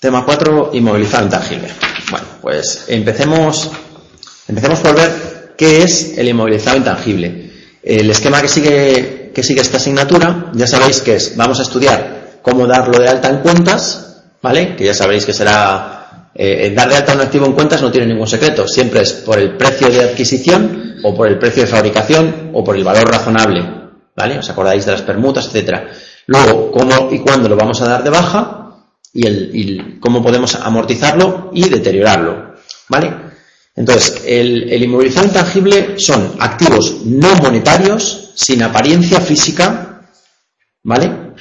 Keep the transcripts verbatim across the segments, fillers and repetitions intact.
Tema cuatro, inmovilizado intangible. Bueno, pues empecemos, empecemos por ver qué es el inmovilizado intangible. El esquema que sigue, que sigue esta asignatura, ya sabéis que es, vamos a estudiar cómo darlo de alta en cuentas, ¿vale? Que ya sabéis que será, eh, dar de alta un activo en cuentas no tiene ningún secreto, siempre es por el precio de adquisición, o por el precio de fabricación, o por el valor razonable, ¿vale? ¿Os acordáis de las permutas, etcétera? Luego, cómo y cuándo lo vamos a dar de baja, y, el, y cómo podemos amortizarlo y deteriorarlo, ¿vale? Entonces, el, el inmovilizado intangible son activos no monetarios, sin apariencia física, ¿vale?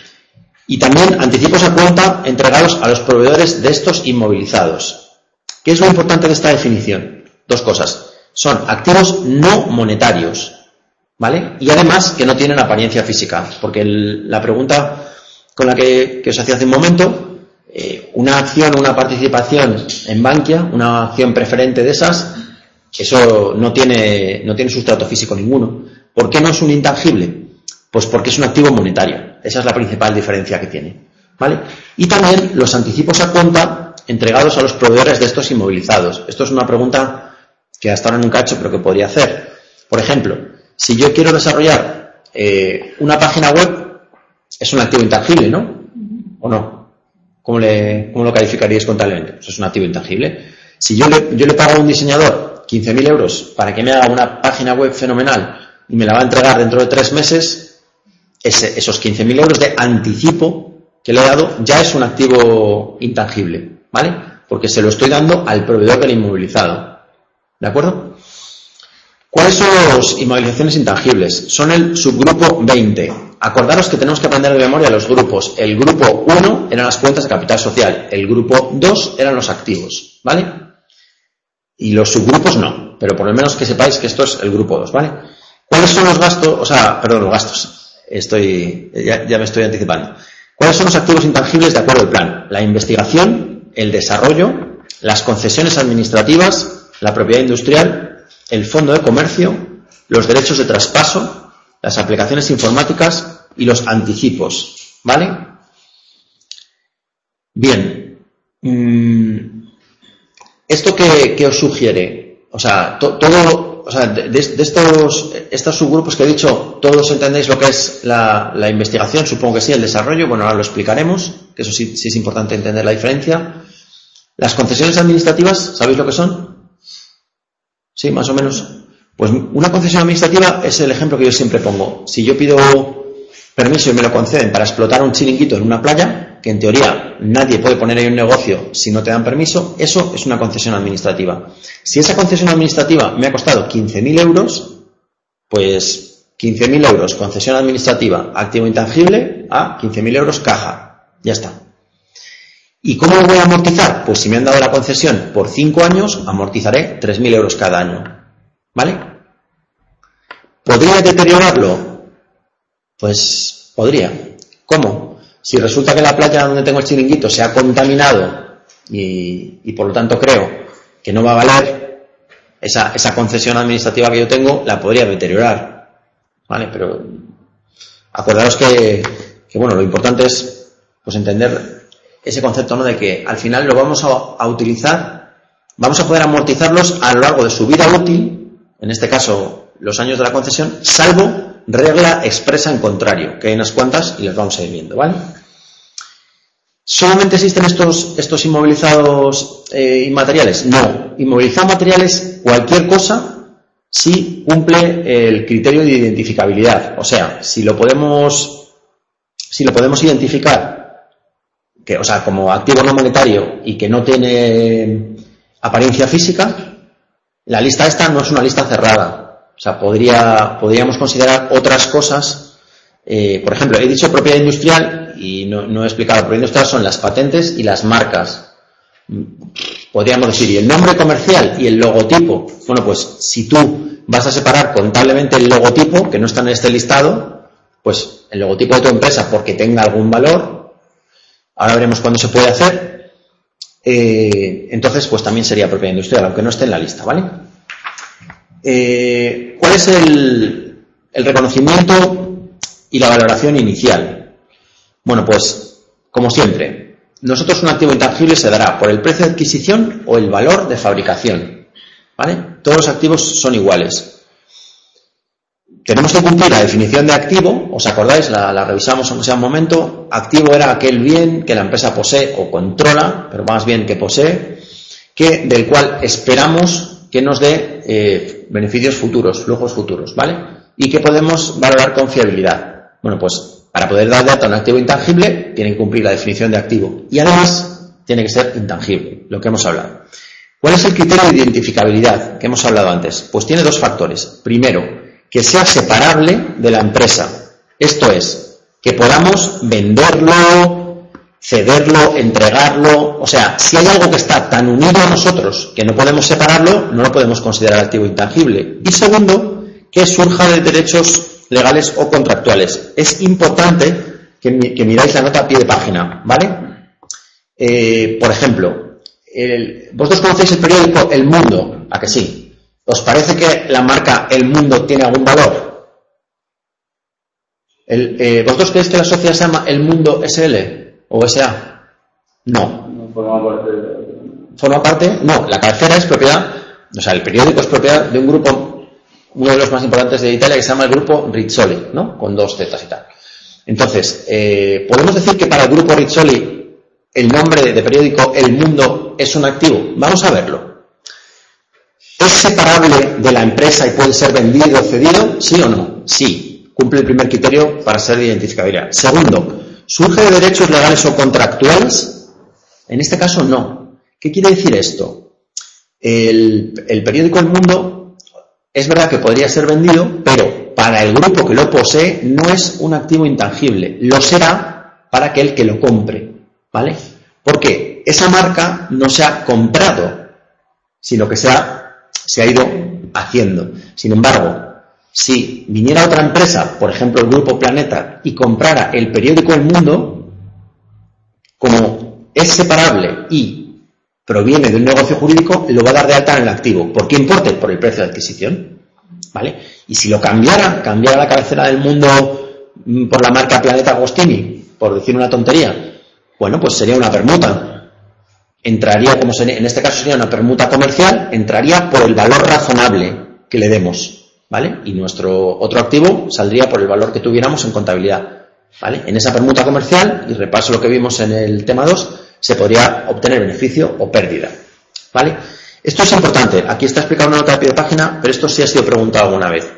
Y también anticipos a cuenta entregados a los proveedores de estos inmovilizados. ¿Qué es lo importante de esta definición? Dos cosas. Son activos no monetarios, ¿vale? Y además que no tienen apariencia física, porque el, la pregunta con la que, que os hacía hace un momento, eh, una acción, una participación en Bankia, una acción preferente de esas, eso no tiene, no tiene sustrato físico ninguno. ¿Por qué no es un intangible? Pues porque es un activo monetario. Esa es la principal diferencia que tiene, ¿vale? Y también los anticipos a cuenta entregados a los proveedores de estos inmovilizados. Esto es una pregunta que hasta ahora nunca he hecho, pero que podría hacer. Por ejemplo, si yo quiero desarrollar eh, una página web, es un activo intangible, ¿no? ¿O no? ¿Cómo, le, cómo lo calificaríais contablemente? Pues es un activo intangible. Si yo le, yo le pago a un diseñador quince mil euros para que me haga una página web fenomenal y me la va a entregar dentro de tres meses, ese, esos quince mil euros de anticipo que le he dado ya es un activo intangible, ¿vale? Porque se lo estoy dando al proveedor del inmovilizado. ¿De acuerdo? ¿Cuáles son las inmovilizaciones intangibles? Son el subgrupo veinte. Acordaros que tenemos que aprender de memoria los grupos. El grupo uno eran las cuentas de capital social. El grupo dos eran los activos, ¿vale? Y los subgrupos no. Pero por lo menos que sepáis que esto es el grupo dos, ¿vale? ¿Cuáles son los gastos? O sea, perdón, los gastos. Estoy, ya, ya me estoy anticipando. ¿Cuáles son los activos intangibles de acuerdo al plan? La investigación, el desarrollo, las concesiones administrativas, la propiedad industrial, el fondo de comercio, los derechos de traspaso, las aplicaciones informáticas y los anticipos, ¿vale? Bien. ¿Esto qué, qué os sugiere? O sea, to, todo, o sea, de, de estos, estos subgrupos que he dicho, ¿todos entendéis lo que es la, la investigación? Supongo que sí, el desarrollo. Bueno, ahora lo explicaremos, que eso sí, sí es importante entender la diferencia. Las concesiones administrativas, ¿sabéis lo que son? Sí, más o menos. Pues una concesión administrativa es el ejemplo que yo siempre pongo. Si yo pido permiso y me lo conceden para explotar un chiringuito en una playa, que en teoría nadie puede poner ahí un negocio si no te dan permiso, eso es una concesión administrativa. Si esa concesión administrativa me ha costado quince mil euros, pues quince mil euros concesión administrativa, activo intangible, a quince mil euros caja. Ya está. ¿Y cómo lo voy a amortizar? Pues si me han dado la concesión por cinco años, amortizaré tres mil euros cada año. ¿Vale? ¿Podría deteriorarlo? Pues podría. ¿Cómo? Si resulta que la playa donde tengo el chiringuito se ha contaminado y, y por lo tanto creo que no va a valer, esa, esa concesión administrativa que yo tengo la podría deteriorar. ¿Vale? Pero acordaros que, que bueno, lo importante es pues entender ese concepto, ¿no? De que al final lo vamos a, a utilizar, vamos a poder amortizarlos a lo largo de su vida útil, en este caso los años de la concesión, salvo regla expresa en contrario, que hay unas cuantas y las vamos a ir viendo, ¿vale? ¿Solamente existen estos, estos inmovilizados eh, inmateriales? No. Inmovilizado materiales, cualquier cosa, si cumple el criterio de identificabilidad. O sea, si lo podemos, si lo podemos identificar, que, o sea, como activo no monetario y que no tiene apariencia física, la lista esta no es una lista cerrada. O sea, podría, podríamos considerar otras cosas. Eh, por ejemplo, he dicho propiedad industrial y no, no he explicado. Propiedad industrial son las patentes y las marcas. Podríamos decir, y el nombre comercial y el logotipo. Bueno, pues si tú vas a separar contablemente el logotipo, que no está en este listado, pues el logotipo de tu empresa, porque tenga algún valor, ahora veremos cuándo se puede hacer, eh, entonces pues también sería propiedad industrial, aunque no esté en la lista, ¿vale? Eh, ¿Cuál es el, el reconocimiento y la valoración inicial? Bueno, pues, como siempre, nosotros un activo intangible se dará por el precio de adquisición o el valor de fabricación, ¿vale? Todos los activos son iguales. Tenemos que cumplir la definición de activo, ¿os acordáis? La, la revisamos aunque sea un momento. Activo era aquel bien que la empresa posee o controla, pero más bien que posee, que del cual esperamos que nos dé eh, beneficios futuros, flujos futuros, ¿vale? Y que podemos valorar con fiabilidad. Bueno, pues para poder dar de alta un activo intangible, tiene que cumplir la definición de activo. Y además, tiene que ser intangible, lo que hemos hablado. ¿Cuál es el criterio de identificabilidad que hemos hablado antes? Pues tiene dos factores. Primero, que sea separable de la empresa. Esto es, que podamos venderlo, cederlo, entregarlo. O sea, si hay algo que está tan unido a nosotros que no podemos separarlo, no lo podemos considerar activo intangible. Y segundo, que surja de derechos legales o contractuales. Es importante que, que miráis la nota a pie de página, ¿vale? Eh, por ejemplo, el, vosotros conocéis el periódico El Mundo, ¿a que sí? ¿Os parece que la marca El Mundo tiene algún valor? El, eh, ¿Vosotros creéis que la sociedad se llama El Mundo S L o S A? No. No forma parte de... ¿Forma parte? No, la cabecera es propiedad, o sea, el periódico es propiedad de un grupo, uno de los más importantes de Italia, que se llama el grupo Rizzoli, ¿no? Con dos zetas y tal. Entonces, eh, ¿podemos decir que para el grupo Rizzoli el nombre de periódico El Mundo es un activo? Vamos a verlo. ¿Es separable de la empresa y puede ser vendido o cedido? ¿Sí o no? Sí. Cumple el primer criterio para ser de identificabilidad. Segundo, ¿surge de derechos legales o contractuales? En este caso, no. ¿Qué quiere decir esto? El, el periódico El Mundo es verdad que podría ser vendido, pero para el grupo que lo posee no es un activo intangible. Lo será para aquel que lo compre, ¿vale? Porque esa marca no se ha comprado, sino que se ha se ha ido haciendo. Sin embargo, si viniera otra empresa, por ejemplo el Grupo Planeta, y comprara el periódico El Mundo, como es separable y proviene de un negocio jurídico, lo va a dar de alta en el activo. ¿Por qué importe? Por el precio de adquisición, ¿vale? Y si lo cambiara, cambiara la cabecera del Mundo por la marca Planeta Agostini, por decir una tontería, bueno, pues sería una permuta. Entraría, como sería, en este caso sería una permuta comercial, entraría por el valor razonable que le demos, ¿vale? Y nuestro otro activo saldría por el valor que tuviéramos en contabilidad, ¿vale? En esa permuta comercial, y repaso lo que vimos en el tema dos, se podría obtener beneficio o pérdida, ¿vale? Esto es importante. Aquí está explicado en una nota de pie de página, pero esto sí ha sido preguntado alguna vez.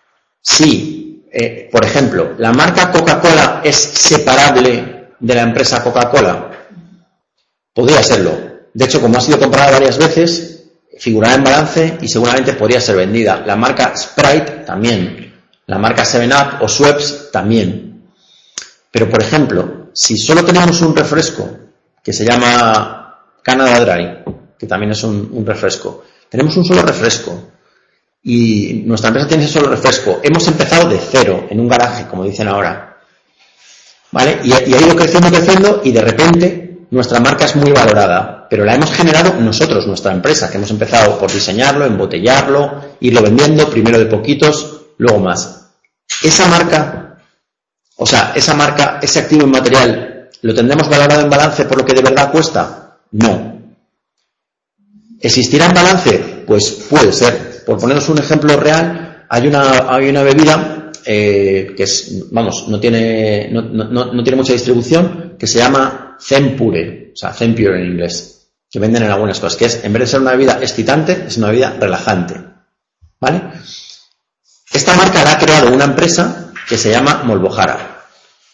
Si, eh, por ejemplo, la marca Coca-Cola es separable de la empresa Coca-Cola, podría serlo. De hecho, como ha sido comprada varias veces, figurará en balance y seguramente podría ser vendida. La marca Sprite también. La marca seven up o Schweppes también. Pero, por ejemplo, si solo tenemos un refresco que se llama Canada Dry, que también es un, un refresco, tenemos un solo refresco y nuestra empresa tiene ese solo refresco, hemos empezado de cero, en un garaje, como dicen ahora, ¿vale? Y, y ha ido creciendo, creciendo y de repente nuestra marca es muy valorada, pero la hemos generado nosotros, nuestra empresa, que hemos empezado por diseñarlo, embotellarlo, irlo vendiendo, primero de poquitos, luego más. Esa marca, o sea, esa marca, ese activo inmaterial, ¿lo tendremos valorado en balance por lo que de verdad cuesta? No. ¿Existirá en balance? Pues puede ser. Por poneros un ejemplo real, hay una, hay una bebida eh, que es, vamos, no tiene, no, no, no tiene mucha distribución, que se llama Zenpure, o sea, Zenpure en inglés, que venden en algunas cosas, que es, en vez de ser una bebida excitante, es una bebida relajante, ¿vale? Esta marca la ha creado una empresa que se llama Molbojara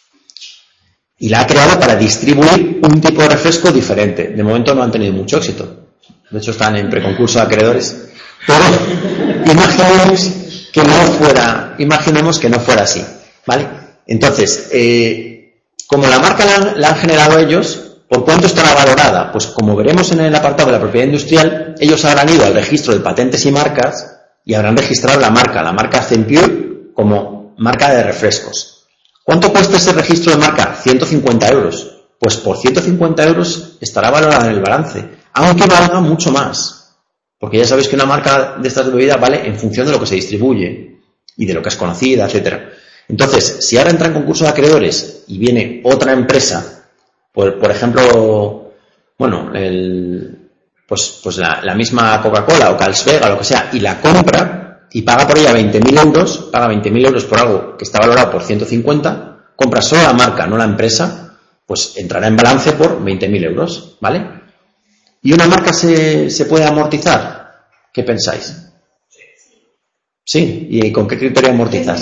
y la ha creado para distribuir un tipo de refresco diferente. De momento no han tenido mucho éxito, de hecho están en preconcurso de acreedores, pero imaginemos que no fuera, imaginemos que no fuera así, ¿vale? Entonces, eh, como la marca la, la han generado ellos, ¿por cuánto estará valorada? Pues como veremos en el apartado de la propiedad industrial, ellos habrán ido al registro de patentes y marcas y habrán registrado la marca, la marca Zenpure, como marca de refrescos. ¿Cuánto cuesta ese registro de marca? ciento cincuenta euros. Pues por ciento cincuenta euros estará valorada en el balance, aunque valga mucho más. Porque ya sabéis que una marca de estas de bebida vale en función de lo que se distribuye y de lo que es conocida, etcétera. Entonces, si ahora entra en concurso de acreedores y viene otra empresa Por, por ejemplo, bueno, el, pues, pues la, la misma Coca-Cola o Carlsberg o lo que sea, y la compra y paga por ella veinte mil euros, paga veinte mil euros por algo que está valorado por ciento cincuenta, compra solo la marca, no la empresa, pues entrará en balance por veinte mil euros, ¿vale? ¿Y una marca se, se puede amortizar? ¿Qué pensáis? Sí, ¿y con qué criterio amortizas?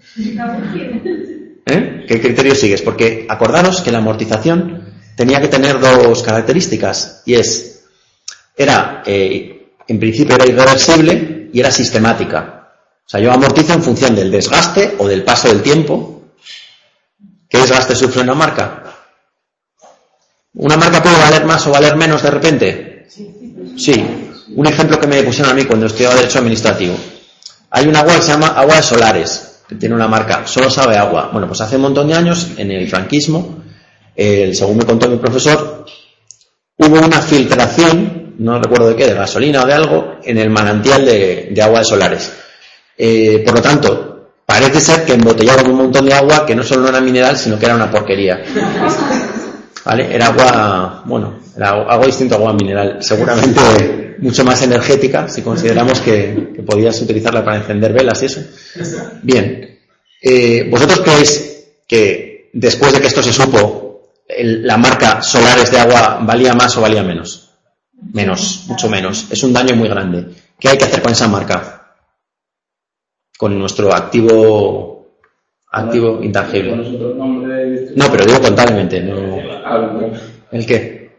¿Eh? ¿Qué criterio sigues? Porque acordaros que la amortización tenía que tener dos características, y es, era, eh, en principio era irreversible y era sistemática. O sea, yo amortizo en función del desgaste o del paso del tiempo. ¿Qué desgaste sufre una marca? ¿Una marca puede valer más o valer menos de repente? Sí. Un ejemplo que me pusieron a mí cuando estudiaba Derecho Administrativo. Hay un agua que se llama Agua de Solares, que tiene una marca, solo sabe agua. Bueno, pues hace un montón de años, en el franquismo, eh, según me contó mi profesor, hubo una filtración, no recuerdo de qué, de gasolina o de algo, en el manantial de, de Agua de Solares. Eh, por lo tanto, parece ser que embotellaron un montón de agua que no solo no era mineral, sino que era una porquería. ¿Vale? Era agua, bueno, era agua distinta a agua mineral, seguramente mucho más energética, si consideramos que, que podías utilizarla para encender velas y eso. Bien, eh, ¿vosotros creéis que después de que esto se supo, el, la marca Solares de agua valía más o valía menos? Menos, mucho menos. Es un daño muy grande. ¿Qué hay que hacer con esa marca? Con nuestro activo activo intangible. No, pero digo contablemente, no. ¿El qué?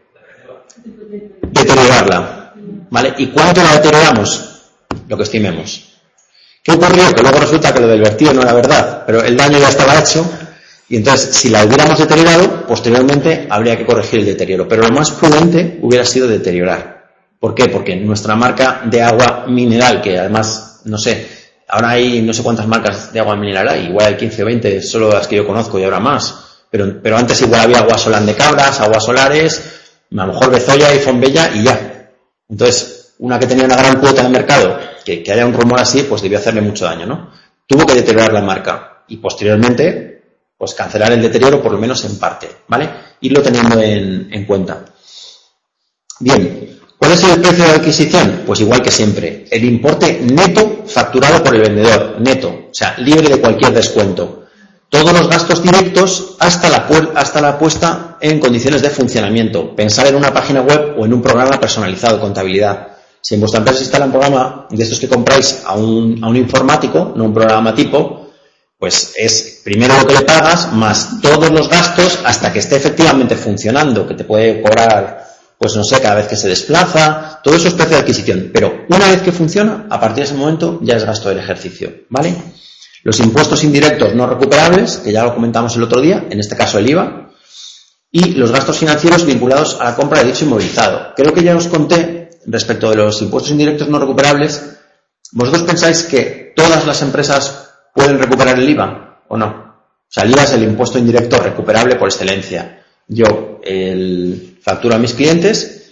Deteriorarla, ¿vale? ¿Y cuánto la deterioramos? Lo que estimemos. ¿Qué ocurrió? Que luego resulta que lo del vertido no era verdad, pero el daño ya estaba hecho, y entonces si la hubiéramos deteriorado, posteriormente habría que corregir el deterioro, pero lo más prudente hubiera sido deteriorar. ¿Por qué? Porque nuestra marca de agua mineral, que además, no sé, ahora hay no sé cuántas marcas de agua mineral hay, igual hay quince o veinte, solo las que yo conozco, y ahora más. Pero, pero antes igual había agua Solán de Cabras, aguas Solares, a lo mejor Bezoya y Fonbella y ya. Entonces, una que tenía una gran cuota de mercado, que, que haya un rumor así, pues debió hacerle mucho daño, ¿no? Tuvo que deteriorar la marca y posteriormente, pues cancelar el deterioro por lo menos en parte, ¿vale? Irlo teniendo en, en cuenta. Bien. ¿Cuál es el precio de adquisición? Pues igual que siempre, el importe neto facturado por el vendedor, neto, o sea, libre de cualquier descuento. Todos los gastos directos hasta la, hasta la puesta en condiciones de funcionamiento. Pensar en una página web o en un programa personalizado de contabilidad. Si en vuestra empresa se instala un programa de estos que compráis a un, a un informático, no un programa tipo, pues es primero lo que le pagas más todos los gastos hasta que esté efectivamente funcionando, que te puede cobrar, pues no sé, cada vez que se desplaza, todo eso es precio de adquisición. Pero una vez que funciona, a partir de ese momento ya es gasto del ejercicio, ¿vale? Los impuestos indirectos no recuperables, que ya lo comentamos el otro día, en este caso el I V A, y los gastos financieros vinculados a la compra de dicho inmovilizado. Creo que ya os conté respecto de los impuestos indirectos no recuperables. ¿Vosotros pensáis que todas las empresas pueden recuperar el I V A o no? O sea, el I V A es el impuesto indirecto recuperable por excelencia. Yo el, facturo a mis clientes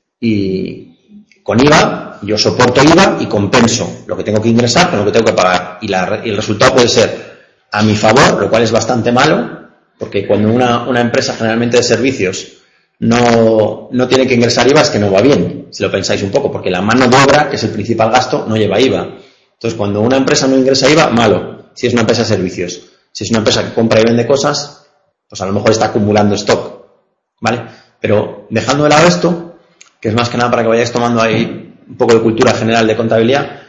y con I V A yo soporto I V A y compenso lo que tengo que ingresar con lo que tengo que pagar. Y, la, y el resultado puede ser a mi favor, lo cual es bastante malo, porque cuando una, una empresa generalmente de servicios no, no tiene que ingresar I V A es que no va bien, si lo pensáis un poco, porque la mano de obra, que es el principal gasto, no lleva I V A. Entonces, cuando una empresa no ingresa I V A, malo, si es una empresa de servicios. Si es una empresa que compra y vende cosas, pues a lo mejor está acumulando stock, ¿vale? Pero dejando de lado esto, que es más que nada para que vayáis tomando ahí un poco de cultura general de contabilidad,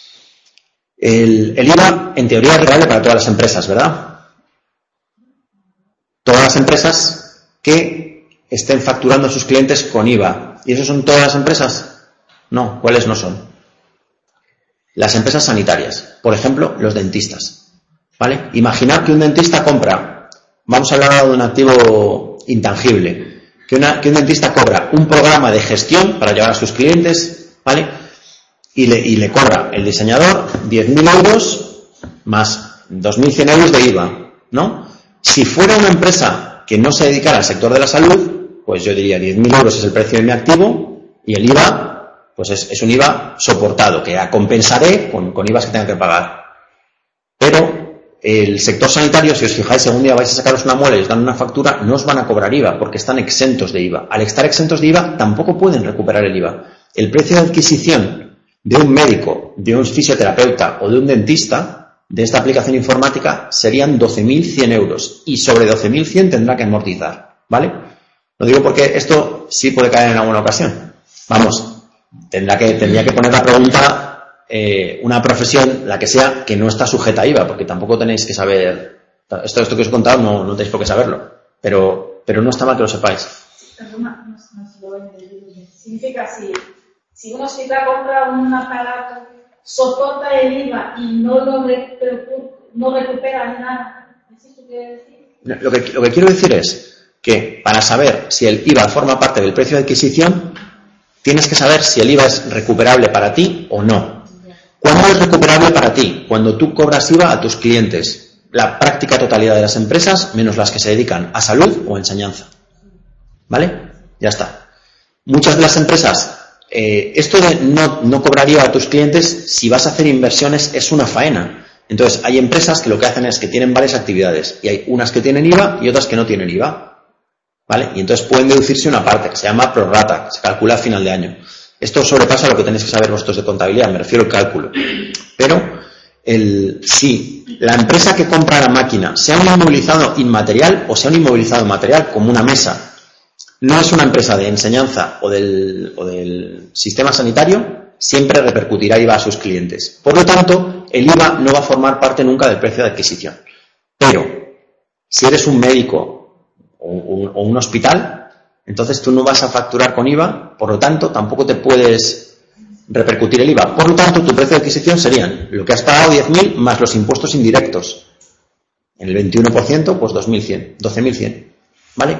el, el I V A en teoría es recuperable para todas las empresas, ¿verdad? Todas las empresas que estén facturando a sus clientes con I V A. ¿Y eso son todas las empresas? No, ¿cuáles no son? Las empresas sanitarias, por ejemplo, los dentistas, ¿vale? Imaginad que un dentista compra, vamos a hablar ahora de un activo intangible, que, una, que un dentista cobra un programa de gestión para llevar a sus clientes, ¿vale? Y le, y le cobra el diseñador diez mil euros más dos mil cien euros de I V A, ¿no? Si fuera una empresa que no se dedicara al sector de la salud, pues yo diría diez mil euros es el precio de mi activo y el I V A, pues es, es un I V A soportado, que compensaré con, con I V As que tenga que pagar. Pero el sector sanitario, si os fijáis, si algún día vais a sacaros una muela y os dan una factura, no os van a cobrar I V A porque están exentos de I V A. Al estar exentos de I V A, tampoco pueden recuperar el I V A. El precio de adquisición de un médico, de un fisioterapeuta o de un dentista de esta aplicación informática serían doce mil cien euros y sobre doce mil cien tendrá que amortizar, ¿vale? Lo digo porque esto sí puede caer en alguna ocasión. Vamos, tendrá que, tendría que poner la pregunta eh, una profesión, la que sea, que no está sujeta a I V A, porque tampoco tenéis que saber, esto, esto que os he contado no, no tenéis por qué saberlo, pero, pero no está mal que lo sepáis. Perdona, no, no se lo he entendido bien. Significa si, si un hospital compra un aparato, soporta el I V A y no lo recu- no recupera nada. ¿Es eso que quiere decir? Lo que, lo que quiero decir es que para saber si el I V A forma parte del precio de adquisición, tienes que saber si el I V A es recuperable para ti o no. ¿Cuándo es recuperable para ti? Cuando tú cobras I V A a tus clientes. La práctica totalidad de las empresas, menos las que se dedican a salud o a enseñanza. ¿Vale? Ya está. Muchas de las empresas, eh, esto de no, no cobrar I V A a tus clientes, si vas a hacer inversiones, es una faena. Entonces, hay empresas que lo que hacen es que tienen varias actividades y hay unas que tienen I V A y otras que no tienen I V A. ¿Vale? Y entonces pueden deducirse una parte que se llama prorrata, que se calcula a final de año. Esto sobrepasa lo que tenéis que saber vosotros de contabilidad, me refiero al cálculo. Pero, el, si la empresa que compra la máquina, sea un inmovilizado inmaterial o sea un inmovilizado material, como una mesa, no es una empresa de enseñanza o del, o del sistema sanitario, siempre repercutirá I V A a sus clientes. Por lo tanto, el I V A no va a formar parte nunca del precio de adquisición. Pero, si eres un médico o un, o un hospital, entonces tú no vas a facturar con I V A, por lo tanto, tampoco te puedes repercutir el I V A. Por lo tanto, tu precio de adquisición serían lo que has pagado diez mil más los impuestos indirectos. En el veintiuno por ciento, pues dos mil cien, doce mil cien. ¿Vale?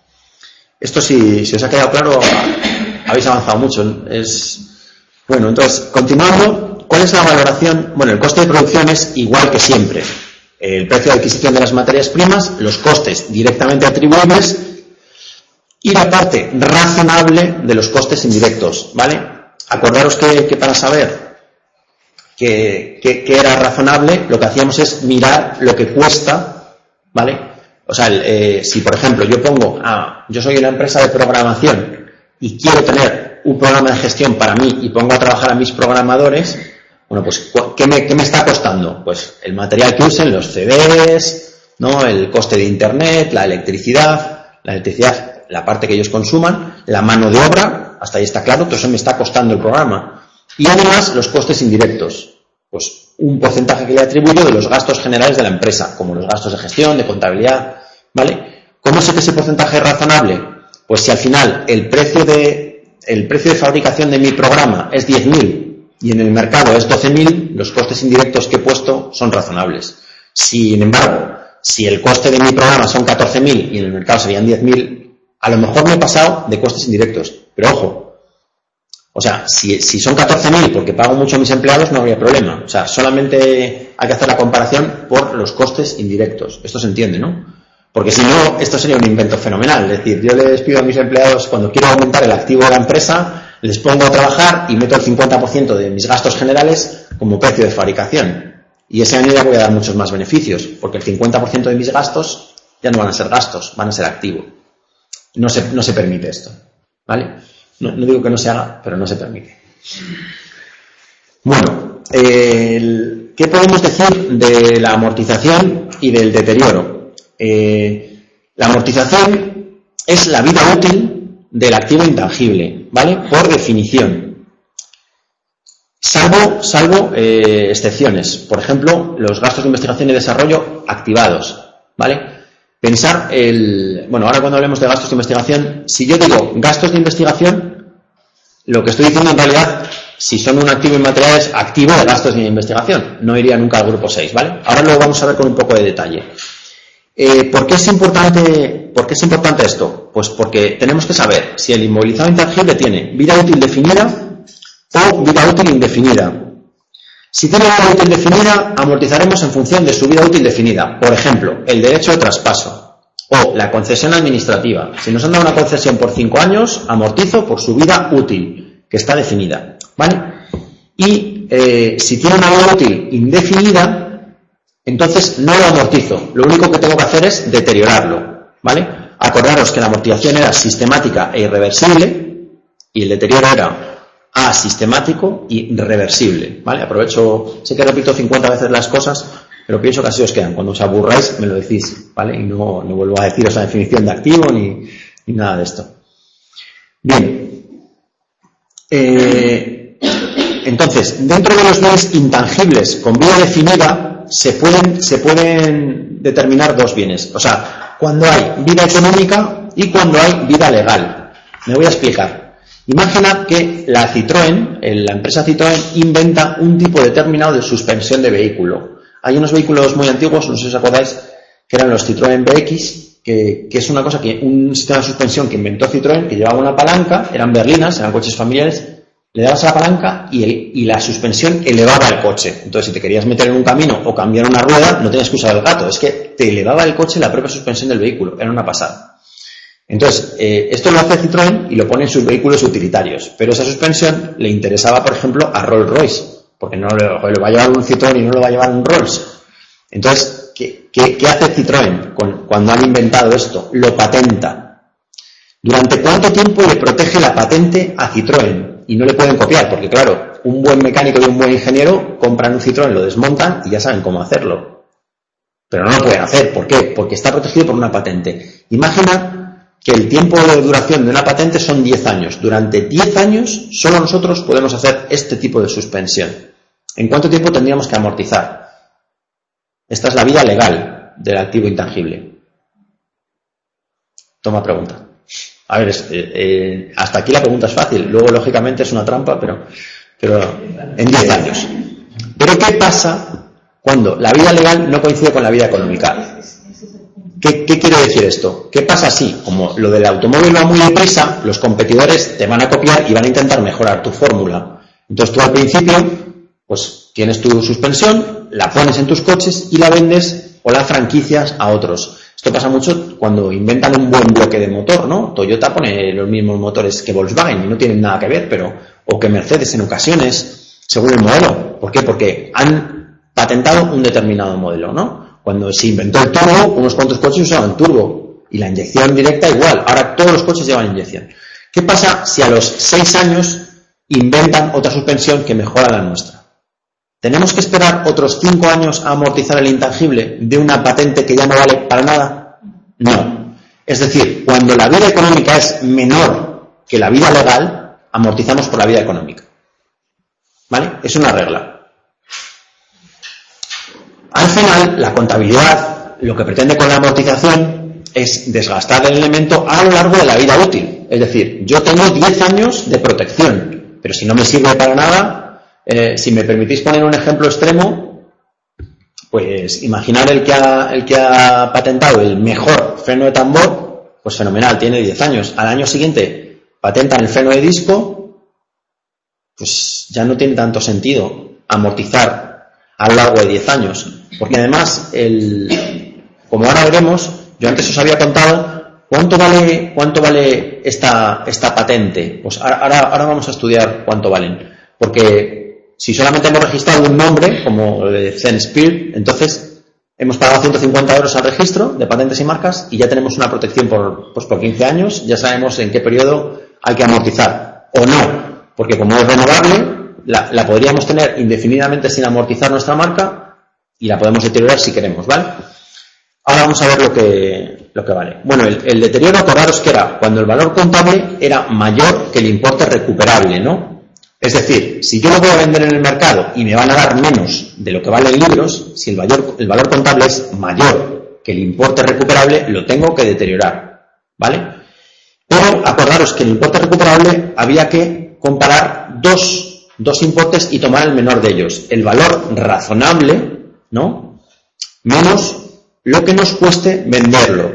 Esto, si, si os ha quedado claro, habéis avanzado mucho. Es bueno, entonces, continuando, ¿cuál es la valoración? Bueno, el coste de producción es igual que siempre. El precio de adquisición de las materias primas, los costes directamente atribuibles y la parte razonable de los costes indirectos, ¿vale? Acordaros que, que para saber que, que, que era razonable, lo que hacíamos es mirar lo que cuesta, ¿vale? O sea, el, eh, si por ejemplo yo pongo, ah, yo soy una empresa de programación y quiero tener un programa de gestión para mí y pongo a trabajar a mis programadores, bueno, pues, ¿qué me, qué me está costando? Pues el material que usen, los C Ds, ¿no? El coste de internet, la electricidad, la electricidad, la parte que ellos consuman, la mano de obra, hasta ahí está claro, todo eso me está costando el programa. Y además los costes indirectos, pues un porcentaje que le atribuyo de los gastos generales de la empresa, como los gastos de gestión, de contabilidad, ¿vale? ¿Cómo sé que ese porcentaje es razonable? Pues si al final el precio de, el precio de fabricación de mi programa es diez mil y en el mercado es doce mil, los costes indirectos que he puesto son razonables. Sin embargo, si el coste de mi programa son catorce mil y en el mercado serían diez mil, a lo mejor me he pasado de costes indirectos, pero ojo, o sea, si, si son catorce mil porque pago mucho a mis empleados no habría problema, o sea, solamente hay que hacer la comparación por los costes indirectos, esto se entiende, ¿no? Porque si no, esto sería un invento fenomenal, es decir, yo les pido a mis empleados, cuando quiero aumentar el activo de la empresa, les pongo a trabajar y meto el cincuenta por ciento de mis gastos generales como precio de fabricación, y ese año ya voy a dar muchos más beneficios, porque el cincuenta por ciento de mis gastos ya no van a ser gastos, van a ser activo. No se, no se permite esto, ¿vale? No, no digo que no se haga, pero no se permite. Bueno, eh, el, ¿qué podemos decir de la amortización y del deterioro? Eh, la amortización es la vida útil del activo intangible, ¿vale? Por definición. Salvo, salvo eh, excepciones. Por ejemplo, los gastos de investigación y desarrollo activados, ¿vale? Pensar el... Bueno, ahora cuando hablemos de gastos de investigación, si yo digo gastos de investigación, lo que estoy diciendo en realidad, si son un activo inmaterial, es activo de gastos de investigación. No iría nunca al grupo seis, ¿vale? Ahora lo vamos a ver con un poco de detalle. Eh, ¿por qué es importante, por qué es importante esto? Pues porque tenemos que saber si el inmovilizado intangible tiene vida útil definida o vida útil indefinida. Si tiene vida útil definida, amortizaremos en función de su vida útil definida. Por ejemplo, el derecho de traspaso o la concesión administrativa. Si nos han dado una concesión por cinco años, amortizo por su vida útil, que está definida, ¿vale? Y eh, si tiene una vida útil indefinida, entonces no lo amortizo. Lo único que tengo que hacer es deteriorarlo, ¿vale? Acordaros que la amortización era sistemática e irreversible y el deterioro era asistemático y reversible, ¿vale? Aprovecho, sé que repito cincuenta veces las cosas, pero pienso que así os quedan. Cuando os aburráis me lo decís, ¿vale? Y no, no vuelvo a deciros la definición de activo ni, ni nada de esto. Bien. Eh, entonces, dentro de los bienes intangibles con vida definida se pueden, se pueden determinar dos bienes. O sea, cuando hay vida económica y cuando hay vida legal. Me voy a explicar. Imagina que la Citroën, la empresa Citroën, inventa un tipo determinado de suspensión de vehículo. Hay unos vehículos muy antiguos, no sé si os acordáis, que eran los Citroën B X, que, que es una cosa que, un sistema de suspensión que inventó Citroën, que llevaba una palanca, eran berlinas, eran coches familiares, le dabas a la palanca y, el, y la suspensión elevaba el coche. Entonces, si te querías meter en un camino o cambiar una rueda, no tenías que usar el gato, es que te elevaba el coche la propia suspensión del vehículo, era una pasada. Entonces, eh, esto lo hace Citroën y lo pone en sus vehículos utilitarios, pero esa suspensión le interesaba, por ejemplo, a Rolls-Royce, porque no lo, lo va a llevar un Citroën y no lo va a llevar un Rolls. Entonces, ¿qué, qué, qué hace Citroën con, cuando han inventado esto? Lo patenta. ¿Durante cuánto tiempo le protege la patente a Citroën? Y no le pueden copiar, porque claro, un buen mecánico y un buen ingeniero compran un Citroën, lo desmontan y ya saben cómo hacerlo. Pero no lo pueden hacer. ¿Por qué? Porque está protegido por una patente. Imagina que el tiempo de duración de una patente son diez años. Durante diez años solo nosotros podemos hacer este tipo de suspensión. ¿En cuánto tiempo tendríamos que amortizar? Esta es la vida legal del activo intangible. Toma pregunta. A ver, es, eh, eh, hasta aquí la pregunta es fácil. Luego, lógicamente, es una trampa, pero, pero en diez años. Pero ¿qué pasa cuando la vida legal no coincide con la vida económica? ¿Qué, qué quiere decir esto? ¿Qué pasa si, como lo del automóvil va muy deprisa, los competidores te van a copiar y van a intentar mejorar tu fórmula? Entonces tú al principio, pues tienes tu suspensión, la pones en tus coches y la vendes o la franquicias a otros. Esto pasa mucho cuando inventan un buen bloque de motor, ¿no? Toyota pone los mismos motores que Volkswagen y no tienen nada que ver, pero, o que Mercedes en ocasiones, según el modelo. ¿Por qué? Porque han patentado un determinado modelo, ¿no? Cuando se inventó el turbo, unos cuantos coches usaban turbo y la inyección directa igual. Ahora todos los coches llevan inyección. ¿Qué pasa si a los seis años inventan otra suspensión que mejora la nuestra? ¿Tenemos que esperar otros cinco años a amortizar el intangible de una patente que ya no vale para nada? No. Es decir, cuando la vida económica es menor que la vida legal, amortizamos por la vida económica. ¿Vale? Es una regla. Al final, la contabilidad lo que pretende con la amortización es desgastar el elemento a lo largo de la vida útil. Es decir, yo tengo diez años de protección, pero si no me sirve para nada... Eh, si me permitís poner un ejemplo extremo, pues imaginar el que ha, el que ha patentado el mejor freno de tambor, pues fenomenal, tiene diez años. Al año siguiente patentan el freno de disco, pues ya no tiene tanto sentido amortizar a lo largo de diez años. Porque además, el, como ahora veremos, yo antes os había contado cuánto vale, cuánto vale esta, esta patente. Pues ahora, ahora vamos a estudiar cuánto valen. Porque si solamente hemos registrado un nombre, como el de Zen Spear, entonces hemos pagado ciento cincuenta euros al registro de patentes y marcas y ya tenemos una protección por, pues por quince años, ya sabemos en qué periodo hay que amortizar. O no, porque como es renovable, la, la podríamos tener indefinidamente sin amortizar nuestra marca y la podemos deteriorar si queremos, ¿vale? Ahora vamos a ver lo que, lo que vale. Bueno, el, el deterioro, acordaros que era cuando el valor contable era mayor que el importe recuperable, ¿no? Es decir, si yo lo voy a vender en el mercado y me van a dar menos de lo que valen libros, si el valor, el valor contable es mayor que el importe recuperable, lo tengo que deteriorar, ¿vale? Pero acordaros que el importe recuperable había que comparar dos, dos importes y tomar el menor de ellos. El valor razonable, ¿no? Menos lo que nos cueste venderlo,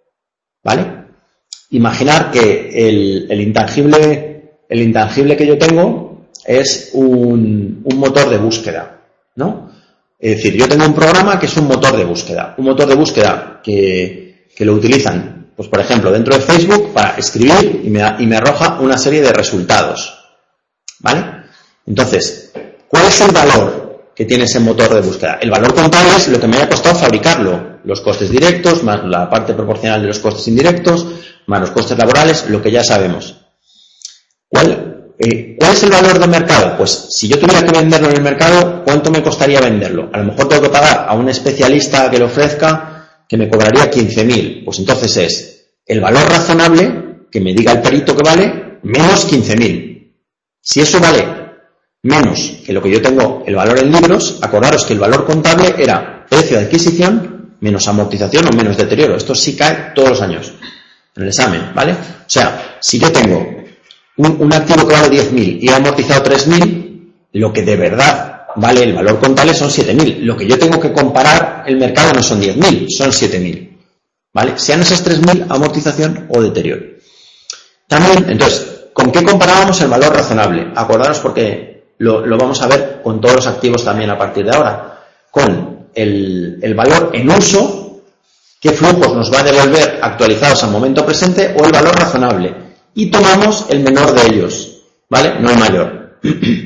¿vale? Imaginar que el, el intangible, el intangible que yo tengo es un, un motor de búsqueda, ¿no? Es decir, yo tengo un programa que es un motor de búsqueda, un motor de búsqueda que, que lo utilizan, pues por ejemplo, dentro de Facebook para escribir y me, y me arroja una serie de resultados, ¿vale? Entonces, ¿cuál es el valor que tiene ese motor de búsqueda. El valor contable es lo que me haya costado fabricarlo, los costes directos, más la parte proporcional de los costes indirectos, más los costes laborales, lo que ya sabemos. ¿Cuál, eh, ¿Cuál es el valor de mercado? Pues si yo tuviera que venderlo en el mercado, ¿cuánto me costaría venderlo? A lo mejor tengo que pagar a un especialista que lo ofrezca que me cobraría quince mil. Pues entonces es el valor razonable que me diga el perito que vale menos quince mil. Si eso vale menos que lo que yo tengo el valor en libros, acordaros que el valor contable era precio de adquisición menos amortización o menos deterioro. Esto sí cae todos los años en el examen, ¿vale? O sea, si yo tengo un, un activo que vale diez mil y he amortizado tres mil, lo que de verdad vale el valor contable son siete mil. Lo que yo tengo que comparar el mercado no son diez mil, son siete mil, ¿vale? Sean esos tres mil amortización o deterioro. También, entonces, ¿con qué comparábamos el valor razonable? Acordaros porque Lo, lo vamos a ver con todos los activos también a partir de ahora. Con el, el valor en uso, qué flujos nos va a devolver actualizados al momento presente, o el valor razonable. Y tomamos el menor de ellos, ¿vale? No el mayor.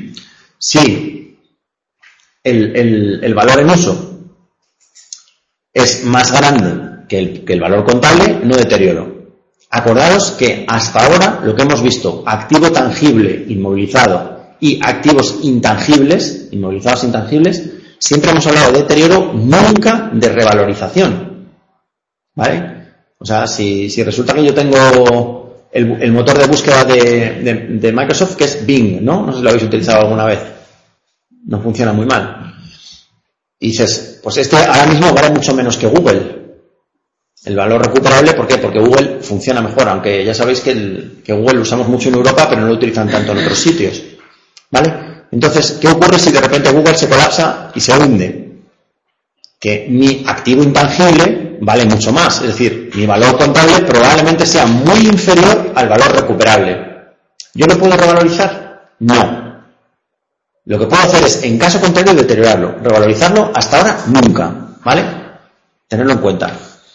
Si el, el, el valor en uso es más grande que el, que el valor contable, no deterioro. Acordaros que hasta ahora lo que hemos visto, activo tangible inmovilizado y activos intangibles, inmovilizados intangibles, siempre hemos hablado de deterioro, nunca de revalorización, ¿vale? O sea, si, si resulta que yo tengo el, el motor de búsqueda de, de, de Microsoft, que es Bing, ¿no? No sé si lo habéis utilizado alguna vez. No funciona muy mal. Y dices, pues este ahora mismo vale mucho menos que Google. El valor recuperable, ¿por qué? Porque Google funciona mejor, aunque ya sabéis que, el, que Google lo usamos mucho en Europa, pero no lo utilizan tanto en otros sitios. ¿Vale? Entonces, ¿qué ocurre si de repente Google se colapsa y se hunde? Que mi activo intangible vale mucho más, es decir, mi valor contable probablemente sea muy inferior al valor recuperable. ¿Yo lo puedo revalorizar? No. Lo que puedo hacer es, en caso contrario, deteriorarlo. Revalorizarlo, hasta ahora, nunca. ¿Vale? Tenerlo en cuenta.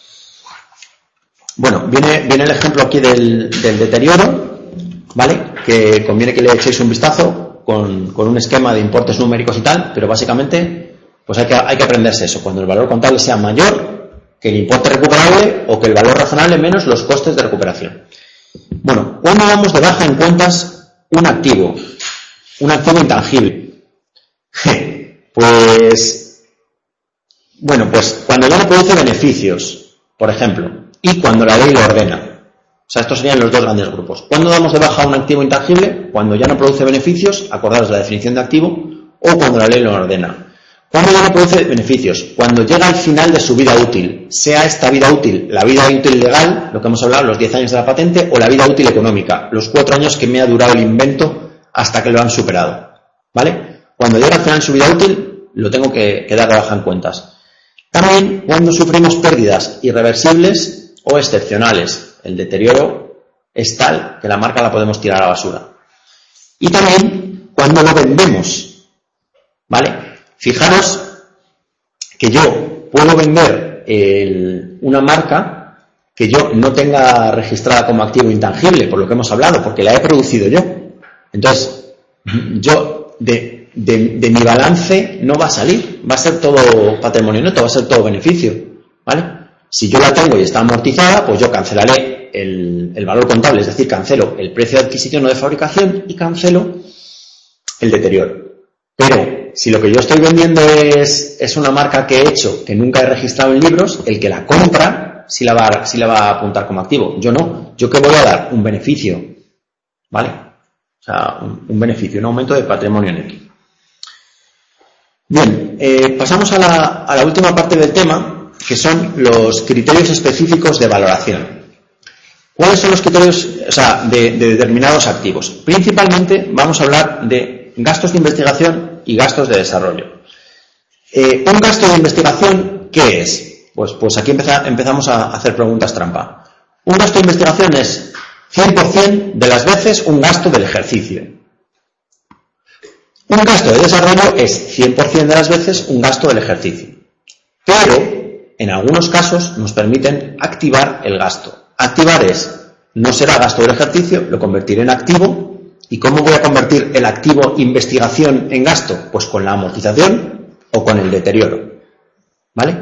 Bueno, viene, viene el ejemplo aquí del, del deterioro, ¿vale? Que conviene que le echéis un vistazo. Con, con un esquema de importes numéricos y tal, pero básicamente pues hay que, hay que aprenderse eso, cuando el valor contable sea mayor que el importe recuperable o que el valor razonable menos los costes de recuperación. Bueno, ¿cuándo damos de baja en cuentas un activo? Un activo intangible. Pues, bueno, pues cuando ya no produce beneficios, por ejemplo, y cuando la ley lo ordena. O sea, estos serían los dos grandes grupos. ¿Cuándo damos de baja un activo intangible? Cuando ya no produce beneficios, acordaros la definición de activo, o cuando la ley lo ordena. ¿Cuándo ya no produce beneficios? Cuando llega al final de su vida útil, sea esta vida útil la vida útil legal, lo que hemos hablado, los diez años de la patente, o la vida útil económica, los cuatro años que me ha durado el invento hasta que lo han superado. ¿Vale? Cuando llega al final de su vida útil, lo tengo que, que dar de baja en cuentas. También cuando sufrimos pérdidas irreversibles o excepcionales. El deterioro es tal que la marca la podemos tirar a la basura. Y también cuando lo vendemos, ¿vale? Fijaros que yo puedo vender el, una marca que yo no tenga registrada como activo intangible, por lo que hemos hablado, porque la he producido yo. Entonces, yo de, de, de mi balance no va a salir, va a ser todo patrimonio neto, va a ser todo beneficio, ¿vale? Si yo la tengo y está amortizada, pues yo cancelaré el, el valor contable, es decir, cancelo el precio de adquisición o de fabricación y cancelo el deterioro. Pero si lo que yo estoy vendiendo es, es una marca que he hecho, que nunca he registrado en libros, el que la compra sí la va, sí la va a apuntar como activo. Yo no. ¿Yo qué voy a dar? Un beneficio. ¿Vale? O sea, un, un beneficio, un aumento de patrimonio neto. Bien, eh, pasamos a la, a la última parte del tema, que son los criterios específicos de valoración. ¿Cuáles son los criterios, o sea, de, de determinados activos? Principalmente vamos a hablar de gastos de investigación y gastos de desarrollo. Eh, un gasto de investigación, ¿qué es? Pues, pues aquí empeza, empezamos a hacer preguntas trampa. Un gasto de investigación es cien por ciento de las veces un gasto del ejercicio. Un gasto de desarrollo es cien por ciento de las veces un gasto del ejercicio. Pero, en algunos casos, nos permiten activar el gasto. Activar es, no será gasto del ejercicio, lo convertiré en activo. ¿Y cómo voy a convertir el activo investigación en gasto? Pues con la amortización o con el deterioro. ¿Vale?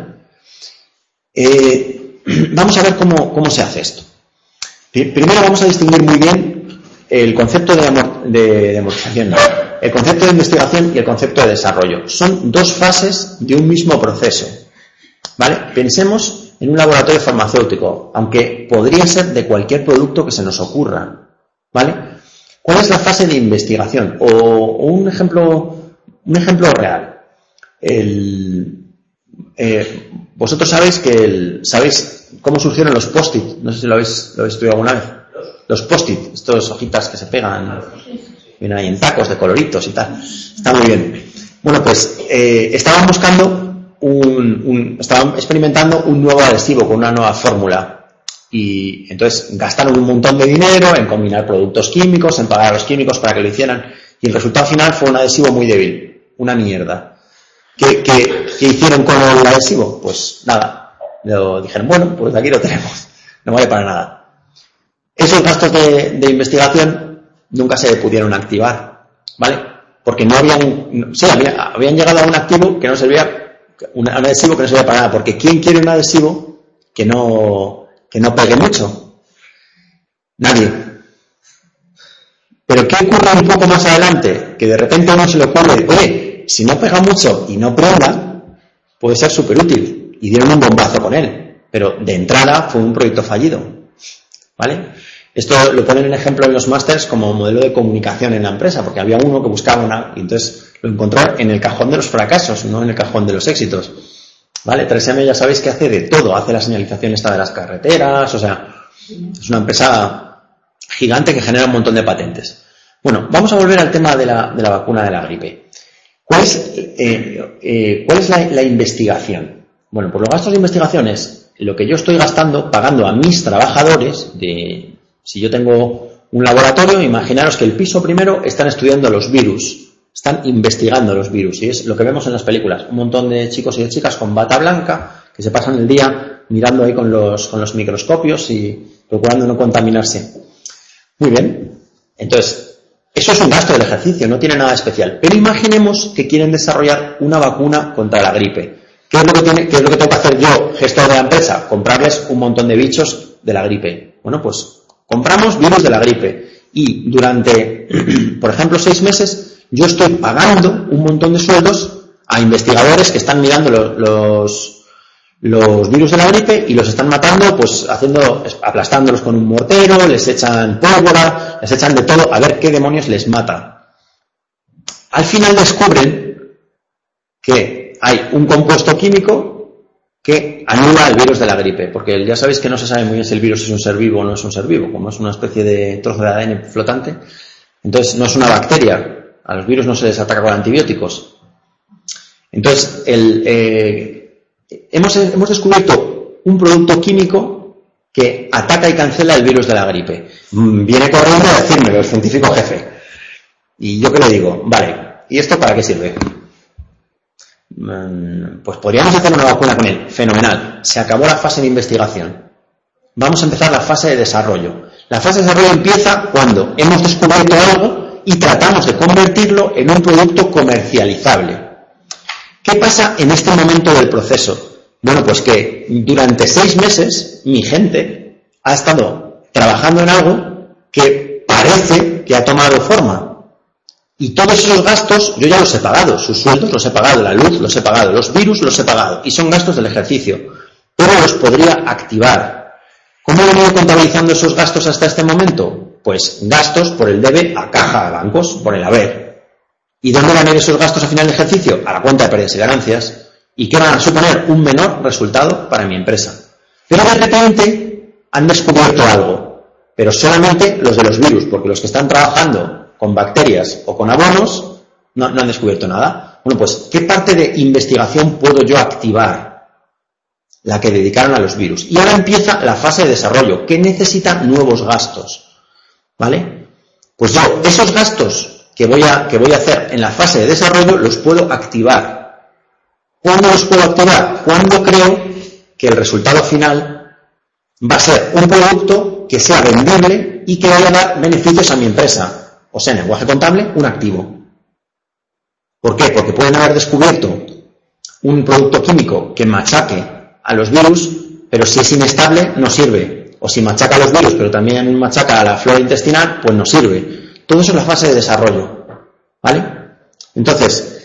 Eh, vamos a ver cómo, cómo se hace esto. Primero vamos a distinguir muy bien el concepto de, amor, de, de amortización, no, el concepto de investigación y el concepto de desarrollo. Son dos fases de un mismo proceso. ¿Vale? Pensemos en un laboratorio farmacéutico, aunque podría ser de cualquier producto que se nos ocurra. ¿Vale? ¿Cuál es la fase de investigación? O, o un ejemplo, un ejemplo real. El, eh, vosotros sabéis que el, sabéis cómo surgieron los post-it. No sé si lo habéis, lo habéis estudiado alguna vez. Los post-it, estas hojitas que se pegan, vienen ahí en tacos de coloritos y tal. Está muy bien. Bueno, pues eh, estaban buscando un, un, estaban experimentando un nuevo adhesivo con una nueva fórmula. Y entonces gastaron un montón de dinero en combinar productos químicos, en pagar a los químicos para que lo hicieran. Y el resultado final fue un adhesivo muy débil, una mierda. ¿Qué, qué, qué hicieron con el adhesivo? Pues nada, lo dijeron, bueno, pues aquí lo tenemos, no vale para nada. Esos gastos de, de investigación nunca se pudieron activar, ¿vale? Porque no habían, sí, habían, habían llegado a un activo que no servía, un adhesivo que no servía para nada, porque ¿quién quiere un adhesivo que no, que no pegue mucho? Nadie. Pero ¿qué ocurre un poco más adelante? Que de repente a uno se le ocurre, oye, si no pega mucho y no prenda, puede ser súper útil. Y dieron un bombazo con él. Pero de entrada fue un proyecto fallido. ¿Vale? Esto lo ponen en ejemplo en los másters como modelo de comunicación en la empresa, porque había uno que buscaba una, y entonces lo encontró en el cajón de los fracasos, no en el cajón de los éxitos. ¿Vale? tres eme ya sabéis que hace de todo. Hace la señalización esta de las carreteras, o sea, es una empresa gigante que genera un montón de patentes. Bueno, vamos a volver al tema de la, de la vacuna de la gripe. ¿Cuál es, eh, eh, ¿cuál es la, la investigación? Bueno, pues los gastos de investigación es lo que yo estoy gastando pagando a mis trabajadores. De, si yo tengo un laboratorio, imaginaros que el piso primero están estudiando los virus, están investigando los virus, y es lo que vemos en las películas, un montón de chicos y de chicas con bata blanca que se pasan el día mirando ahí con los, con los microscopios y procurando no contaminarse. Muy bien, entonces eso es un gasto del ejercicio, no tiene nada especial. Pero imaginemos que quieren desarrollar una vacuna contra la gripe. ¿Qué es lo que tiene, qué es lo que tengo que hacer yo, gestor de la empresa? Comprarles un montón de bichos de la gripe. Bueno, pues compramos virus de la gripe y durante, por ejemplo, seis meses yo estoy pagando un montón de sueldos a investigadores que están mirando los, los los virus de la gripe y los están matando, pues haciendo, aplastándolos con un mortero, les echan pólvora, les echan de todo, a ver qué demonios les mata. Al final descubren que hay un compuesto químico que anula el virus de la gripe, porque ya sabéis que no se sabe muy bien si el virus es un ser vivo o no es un ser vivo, como es una especie de trozo de A D N flotante, entonces no es una bacteria, a los virus no se les ataca con antibióticos. Entonces, el... Eh, Hemos, hemos descubierto un producto químico que ataca y cancela el virus de la gripe. Viene corriendo a decírmelo el científico jefe. Y yo que le digo, vale, ¿y esto para qué sirve? Pues podríamos hacer una vacuna con él. Fenomenal. Se acabó la fase de investigación. Vamos a empezar la fase de desarrollo. La fase de desarrollo empieza cuando hemos descubierto algo y tratamos de convertirlo en un producto comercializable. ¿Qué pasa en este momento del proceso? Bueno, pues que durante seis meses mi gente ha estado trabajando en algo que parece que ha tomado forma. Y todos esos gastos yo ya los he pagado. Sus sueldos los he pagado, la luz los he pagado, los virus los he pagado. Y son gastos del ejercicio. Pero los podría activar. ¿Cómo he venido contabilizando esos gastos hasta este momento? Pues gastos por el debe a caja, a bancos, por el haber. ¿Y dónde van a ir esos gastos a final de ejercicio? A la cuenta de pérdidas y ganancias. ¿Y qué van a suponer? Un menor resultado para mi empresa. Pero de repente han descubierto algo. Pero solamente los de los virus, porque los que están trabajando con bacterias o con abonos no, no han descubierto nada. Bueno, pues, ¿qué parte de investigación puedo yo activar? La que dedicaron a los virus. Y ahora empieza la fase de desarrollo, que necesita nuevos gastos. ¿Vale? Pues yo, esos gastos que voy a, que voy a hacer en la fase de desarrollo los puedo activar. ¿Cuándo los puedo activar? Cuando creo que el resultado final va a ser un producto que sea vendible y que vaya a dar beneficios a mi empresa. O sea, en lenguaje contable, un activo. ¿Por qué? Porque pueden haber descubierto un producto químico que machaque a los virus, pero si es inestable no sirve. O si machaca a los virus, pero también machaca a la flora intestinal, pues no sirve. Todo eso es la fase de desarrollo. ¿Vale? Entonces,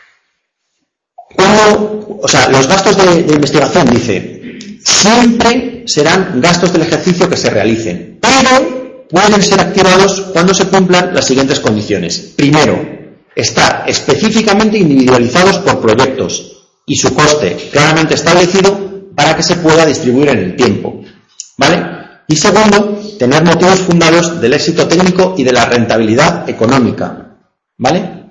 ¿cómo, o sea, los gastos de, de investigación, dice, siempre serán gastos del ejercicio que se realicen, pero pueden ser activados cuando se cumplan las siguientes condiciones. Primero, estar específicamente individualizados por proyectos y su coste claramente establecido para que se pueda distribuir en el tiempo. ¿Vale? Y segundo, tener motivos fundados del éxito técnico y de la rentabilidad económica. ¿Vale?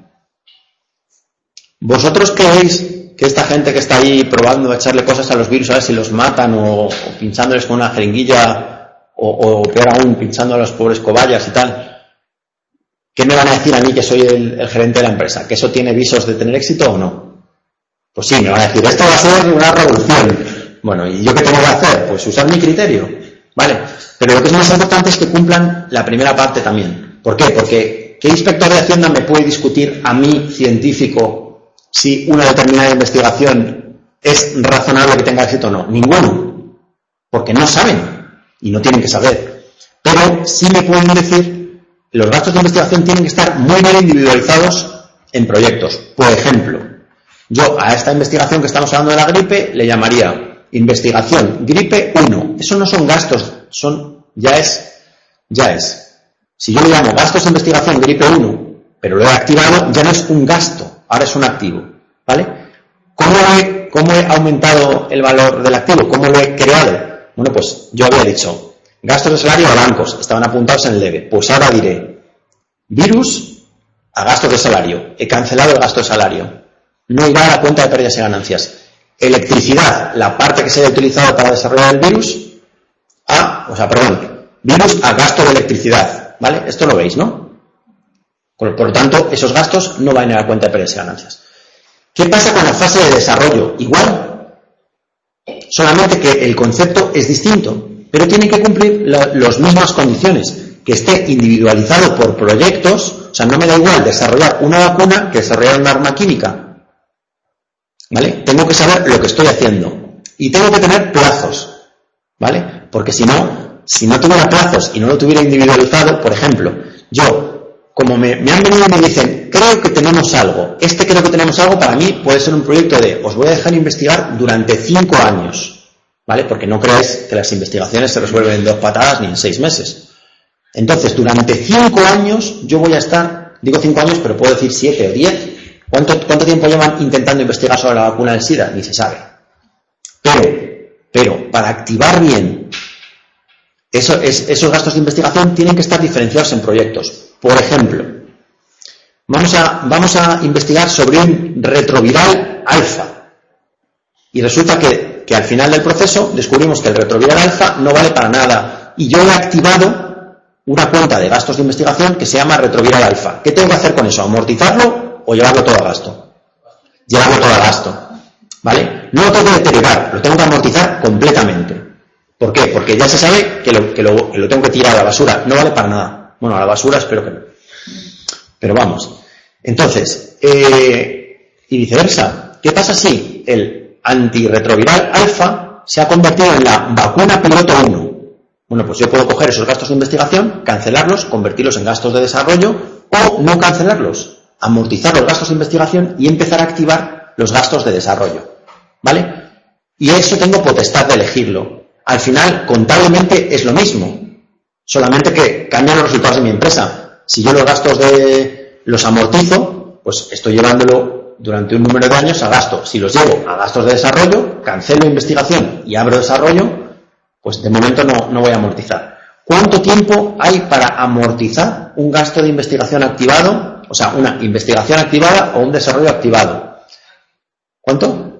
¿Vosotros creéis que esta gente que está ahí probando a echarle cosas a los virus a ver si los matan o, o pinchándoles con una jeringuilla o, o peor aún pinchando a los pobres cobayas y tal, qué me van a decir a mí que soy el, el gerente de la empresa? ¿Que eso tiene visos de tener éxito o no? Pues sí, me van a decir, esto va a ser una revolución. Bueno, ¿y yo qué tengo que hacer? Pues usar mi criterio, ¿vale? Pero lo que es más importante es que cumplan la primera parte también. ¿Por qué? Porque ¿qué inspector de Hacienda me puede discutir a mí, científico, si una determinada investigación es razonable que tenga éxito o no? Ninguno. Porque no saben y no tienen que saber. Pero sí me pueden decir, los gastos de investigación tienen que estar muy bien individualizados en proyectos. Por ejemplo, yo a esta investigación que estamos hablando de la gripe le llamaría investigación gripe uno. Eso no son gastos, son ya es, ya es. Si yo le llamo gastos de investigación gripe uno, pero lo he activado, ya no es un gasto, ahora es un activo. ¿Vale? ¿Cómo he, cómo he aumentado el valor del activo? ¿Cómo lo he creado? Bueno, pues yo había dicho, gastos de salario a bancos, estaban apuntados en el debe. Pues ahora diré, virus a gastos de salario. He cancelado el gasto de salario. No iba a la cuenta de pérdidas y ganancias. Electricidad, la parte que se haya utilizado para desarrollar el virus, a, o sea, perdón, virus a gasto de electricidad, ¿vale? Esto lo veis, ¿no? Por, por lo tanto, esos gastos no van a ir a la cuenta de pérdidas y ganancias. ¿Qué pasa con la fase de desarrollo? Igual, solamente que el concepto es distinto, pero tiene que cumplir la, las mismas condiciones, que esté individualizado por proyectos, o sea, no me da igual desarrollar una vacuna que desarrollar una arma química. ¿Vale? Tengo que saber lo que estoy haciendo. Y tengo que tener plazos. ¿Vale? Porque si no, si no tuviera plazos y no lo tuviera individualizado, por ejemplo, yo, como me, me han venido y me dicen, creo que tenemos algo. Este creo que tenemos algo, para mí puede ser un proyecto de, os voy a dejar investigar durante cinco años. ¿Vale? Porque no creáis que las investigaciones se resuelven en dos patadas ni en seis meses. Entonces, durante cinco años yo voy a estar, digo cinco años, pero puedo decir siete o diez. ¿Cuánto, ¿Cuánto tiempo llevan intentando investigar sobre la vacuna del SIDA? Ni se sabe. Pero, pero para activar bien eso, es, esos gastos de investigación tienen que estar diferenciados en proyectos. Por ejemplo, vamos a, vamos a investigar sobre un retroviral alfa. Y resulta que, que al final del proceso descubrimos que el retroviral alfa no vale para nada. Y yo he activado una cuenta de gastos de investigación que se llama retroviral alfa. ¿Qué tengo que hacer con eso? ¿Amortizarlo o llevarlo todo a gasto? Llevarlo todo a gasto, ¿vale? No lo tengo que deteriorar, lo tengo que amortizar completamente. ¿Por qué? Porque ya se sabe que lo, que lo, que lo tengo que tirar a la basura, no vale para nada. Bueno, a la basura espero que no. Pero vamos. Entonces, eh, y viceversa, ¿qué pasa si el antirretroviral alfa se ha convertido en la vacuna piloto uno? Bueno, pues yo puedo coger esos gastos de investigación, cancelarlos, convertirlos en gastos de desarrollo o no cancelarlos, amortizar los gastos de investigación y empezar a activar los gastos de desarrollo. ¿Vale? Y eso tengo potestad de elegirlo. Al final, contablemente es lo mismo, solamente que cambian los resultados de mi empresa. Si yo los gastos de los amortizo, pues estoy llevándolo durante un número de años a gasto. Si los llevo a gastos de desarrollo, cancelo investigación y abro desarrollo, pues de momento no, no voy a amortizar. ¿Cuánto tiempo hay para amortizar un gasto de investigación activado? O sea, una investigación activada o un desarrollo activado. ¿Cuánto?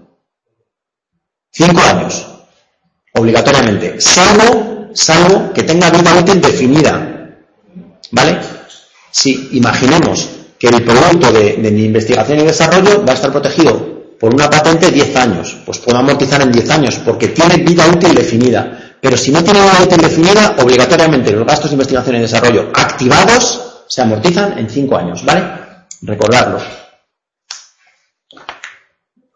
Cinco años. Obligatoriamente. Salvo, salvo que tenga vida útil definida. ¿Vale? Si imaginemos que el producto de, de mi investigación y desarrollo va a estar protegido por una patente diez años, pues puedo amortizar en diez años porque tiene vida útil definida. Pero si no tiene vida útil definida, obligatoriamente los gastos de investigación y desarrollo activados se amortizan en cinco años, ¿vale? Recordadlo.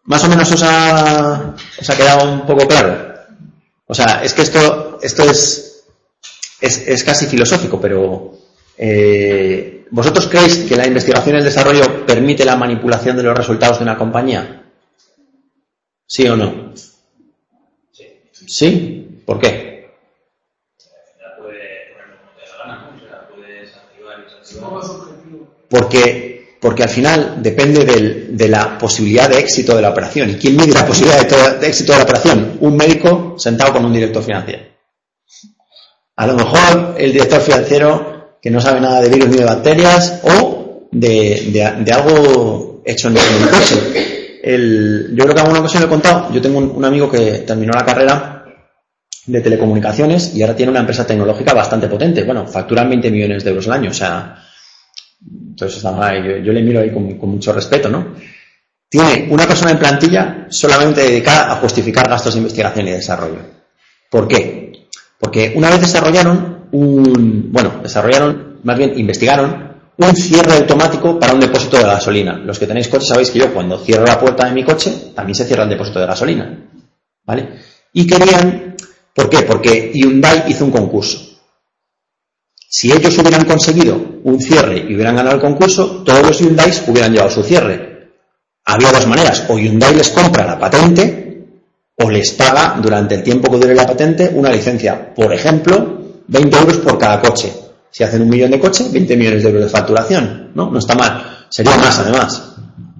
¿Más o menos os ha, os ha quedado un poco claro? O sea, es que esto, esto es, es, es casi filosófico, pero eh, ¿vosotros creéis que la investigación y el desarrollo permite la manipulación de los resultados de una compañía? ¿Sí o no? Sí. ¿Sí? ¿Por qué? La puede poner como te da la gana, ¿no? O sea, puedes activar y desactivar. Porque Porque al final depende del, de la posibilidad de éxito de la operación. ¿Y quién mide la posibilidad de, to- de éxito de la operación? Un médico sentado con un director financiero. A lo mejor el director financiero que no sabe nada de virus ni de bacterias o de, de, de algo hecho en el coche. El, yo creo que en alguna ocasión lo he contado. Yo tengo un, un amigo que terminó la carrera de telecomunicaciones y ahora tiene una empresa tecnológica bastante potente. Bueno, facturan veinte millones de euros al año, o sea... Entonces, yo, yo le miro ahí con, con mucho respeto, ¿no? Tiene una persona en plantilla solamente dedicada a justificar gastos de investigación y desarrollo. ¿Por qué? Porque una vez desarrollaron un, bueno, desarrollaron, más bien investigaron un cierre automático para un depósito de gasolina. Los que tenéis coche sabéis que yo cuando cierro la puerta de mi coche también se cierra el depósito de gasolina, ¿vale? Y querían, ¿por qué? Porque Hyundai hizo un concurso. Si ellos hubieran conseguido un cierre y hubieran ganado el concurso, todos los Hyundai hubieran llevado su cierre. Había dos maneras: o Hyundai les compra la patente o les paga durante el tiempo que dure la patente una licencia. Por ejemplo, veinte euros por cada coche. Si hacen un millón de coches, veinte millones de euros de facturación. No, no está mal. Sería más, además.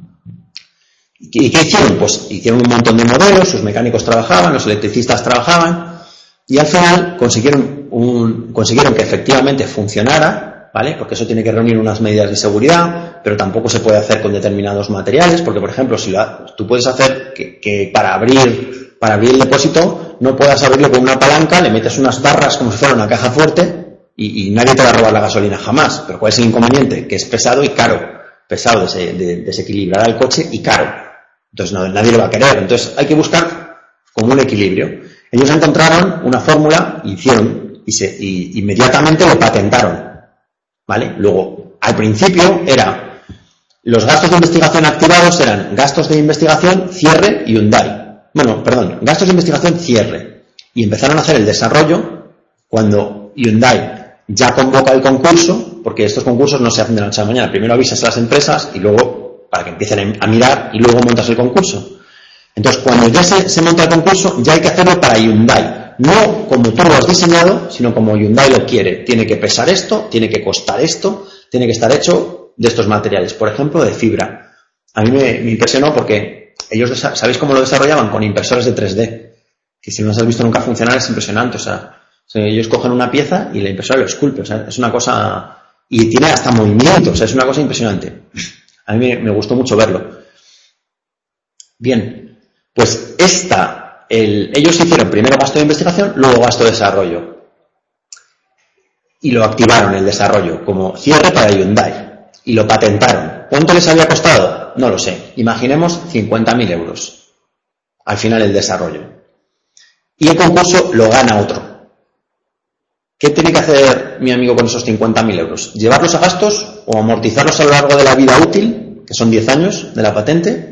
¿Y qué hicieron? Pues hicieron un montón de modelos, sus mecánicos trabajaban, los electricistas trabajaban, y al final consiguieron un, consiguieron que efectivamente funcionara, ¿vale? Porque eso tiene que reunir unas medidas de seguridad, pero tampoco se puede hacer con determinados materiales, porque por ejemplo, si la, tú puedes hacer que, que para abrir, para abrir el depósito no puedas abrirlo con una palanca, le metes unas barras como si fuera una caja fuerte y, y nadie te va a robar la gasolina jamás. Pero ¿cuál es el inconveniente? Que es pesado y caro. Pesado, de, de, desequilibrará el coche y caro. Entonces no, nadie lo va a querer. Entonces hay que buscar como un equilibrio. Ellos encontraron una fórmula, hicieron y, se, y inmediatamente lo patentaron, ¿vale? Luego, al principio era los gastos de investigación activados eran gastos de investigación, cierre y Hyundai. Bueno, perdón, gastos de investigación, cierre. Y empezaron a hacer el desarrollo cuando Hyundai ya convoca el concurso, porque estos concursos no se hacen de la noche a la mañana. Primero avisas a las empresas y luego para que empiecen a mirar y luego montas el concurso. Entonces, cuando ya se, se monta el concurso, ya hay que hacerlo para Hyundai. No como tú lo has diseñado, sino como Hyundai lo quiere. Tiene que pesar esto, tiene que costar esto, tiene que estar hecho de estos materiales. Por ejemplo, de fibra. A mí me, me impresionó porque ellos, ¿sabéis cómo lo desarrollaban? Con impresores de tres D. Que si no los has visto nunca funcionar es impresionante. O sea, o sea, ellos cogen una pieza y la impresora lo esculpe. O sea, es una cosa... Y tiene hasta movimiento. O sea, es una cosa impresionante. A mí me, me gustó mucho verlo. Bien. Pues esta, el, ellos hicieron primero gasto de investigación, luego gasto de desarrollo. Y lo activaron, el desarrollo, como cierre para Hyundai. Y lo patentaron. ¿Cuánto les había costado? No lo sé. Imaginemos cincuenta mil euros. Al final el desarrollo. Y el concurso lo gana otro. ¿Qué tiene que hacer mi amigo con esos cincuenta mil euros? ¿Llevarlos a gastos o amortizarlos a lo largo de la vida útil, que son diez años de la patente?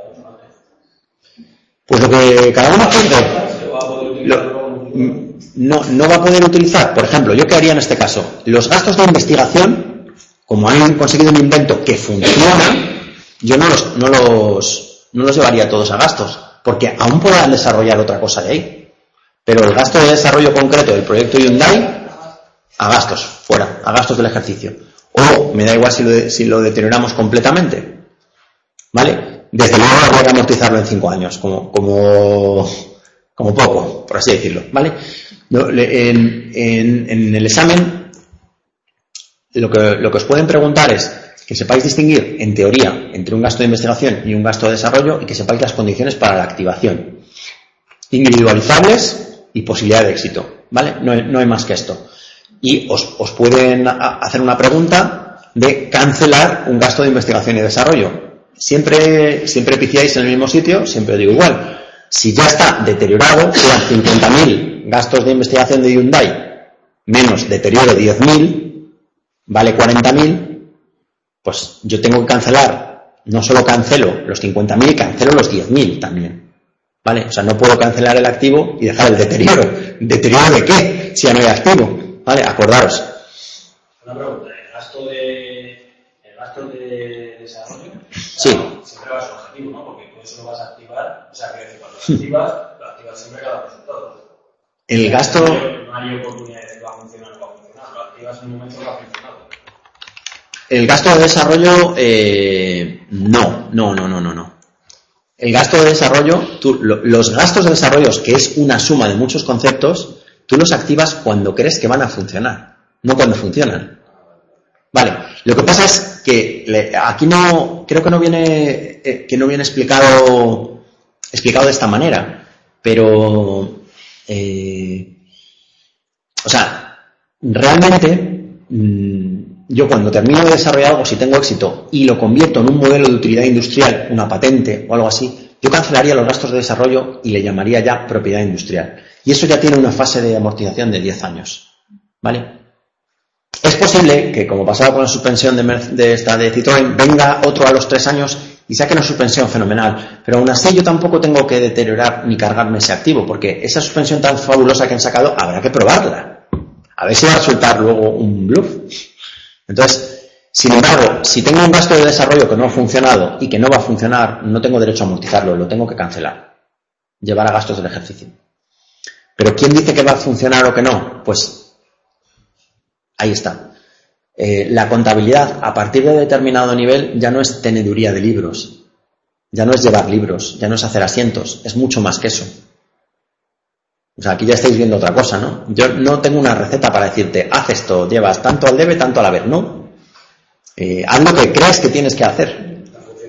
Pues lo que cada uno puede, lo, no, no va a poder utilizar. Por ejemplo, ¿yo qué haría en este caso? Los gastos de investigación, como han conseguido un invento que funciona, yo no los, no los, no los llevaría todos a gastos, porque aún podrán desarrollar otra cosa de ahí. Pero el gasto de desarrollo concreto del proyecto Hyundai, a gastos, fuera, a gastos del ejercicio. O me da igual si lo, si lo deterioramos completamente. ¿Vale? Desde luego habría que amortizarlo en cinco años, como, como, como poco, por así decirlo, ¿vale? En, en, en el examen, lo que, lo que os pueden preguntar es que sepáis distinguir, en teoría, entre un gasto de investigación y un gasto de desarrollo y que sepáis las condiciones para la activación. Individualizables y posibilidad de éxito, ¿vale? No, no hay más que esto. Y os, os pueden hacer una pregunta de cancelar un gasto de investigación y desarrollo. Siempre, siempre piciáis en el mismo sitio, siempre os digo igual. Si ya está deteriorado, sean cincuenta mil gastos de investigación de Hyundai menos deterioro diez mil, vale cuarenta mil, pues yo tengo que cancelar no solo cancelo los cincuenta mil, cancelo los diez mil también. ¿Vale? O sea, no puedo cancelar el activo y dejar el deterioro. ¿Deterioro de qué? Si ya no hay activo. ¿Vale? Acordaros. Una pregunta, ¿el gasto de, el gasto de desarrollo? Sí. Siempre va a ser objetivo, ¿no? Porque tú eso lo vas a activar, o sea, que cuando lo activas, lo activas siempre cada resultado. El gasto... No hay oportunidad de que va a funcionar o no va a funcionar, lo activas en un momento que va a funcionar. El gasto de desarrollo, eh, no, no, no, no, no, no. El gasto de desarrollo, tú, lo, los gastos de desarrollo, que es una suma de muchos conceptos, tú los activas cuando crees que van a funcionar, no cuando funcionan. Vale, lo que pasa es que le, aquí no, creo que no viene, eh, que no viene explicado, explicado de esta manera, pero, eh, o sea, realmente, mmm, yo cuando termino de desarrollar algo, si tengo éxito y lo convierto en un modelo de utilidad industrial, una patente o algo así, yo cancelaría los gastos de desarrollo y le llamaría ya propiedad industrial. Y eso ya tiene una fase de amortización de diez años. ¿Vale? Es posible que, como pasaba con la suspensión de, de esta de Citroën, venga otro a los tres años y saque una suspensión fenomenal. Pero aún así yo tampoco tengo que deteriorar ni cargarme ese activo, porque esa suspensión tan fabulosa que han sacado habrá que probarla. A ver si va a resultar luego un bluff. Entonces, sin embargo, si tengo un gasto de desarrollo que no ha funcionado y que no va a funcionar, no tengo derecho a amortizarlo, lo tengo que cancelar. Llevar a gastos del ejercicio. Pero ¿quién dice que va a funcionar o que no? Pues ahí está. Eh, la contabilidad a partir de determinado nivel ya no es teneduría de libros, ya no es llevar libros, ya no es hacer asientos, es mucho más que eso. O sea, aquí ya estáis viendo otra cosa, ¿no? Yo no tengo una receta para decirte, haz esto, llevas tanto al debe, tanto al haber, no. Eh, haz lo que crees que tienes que hacer.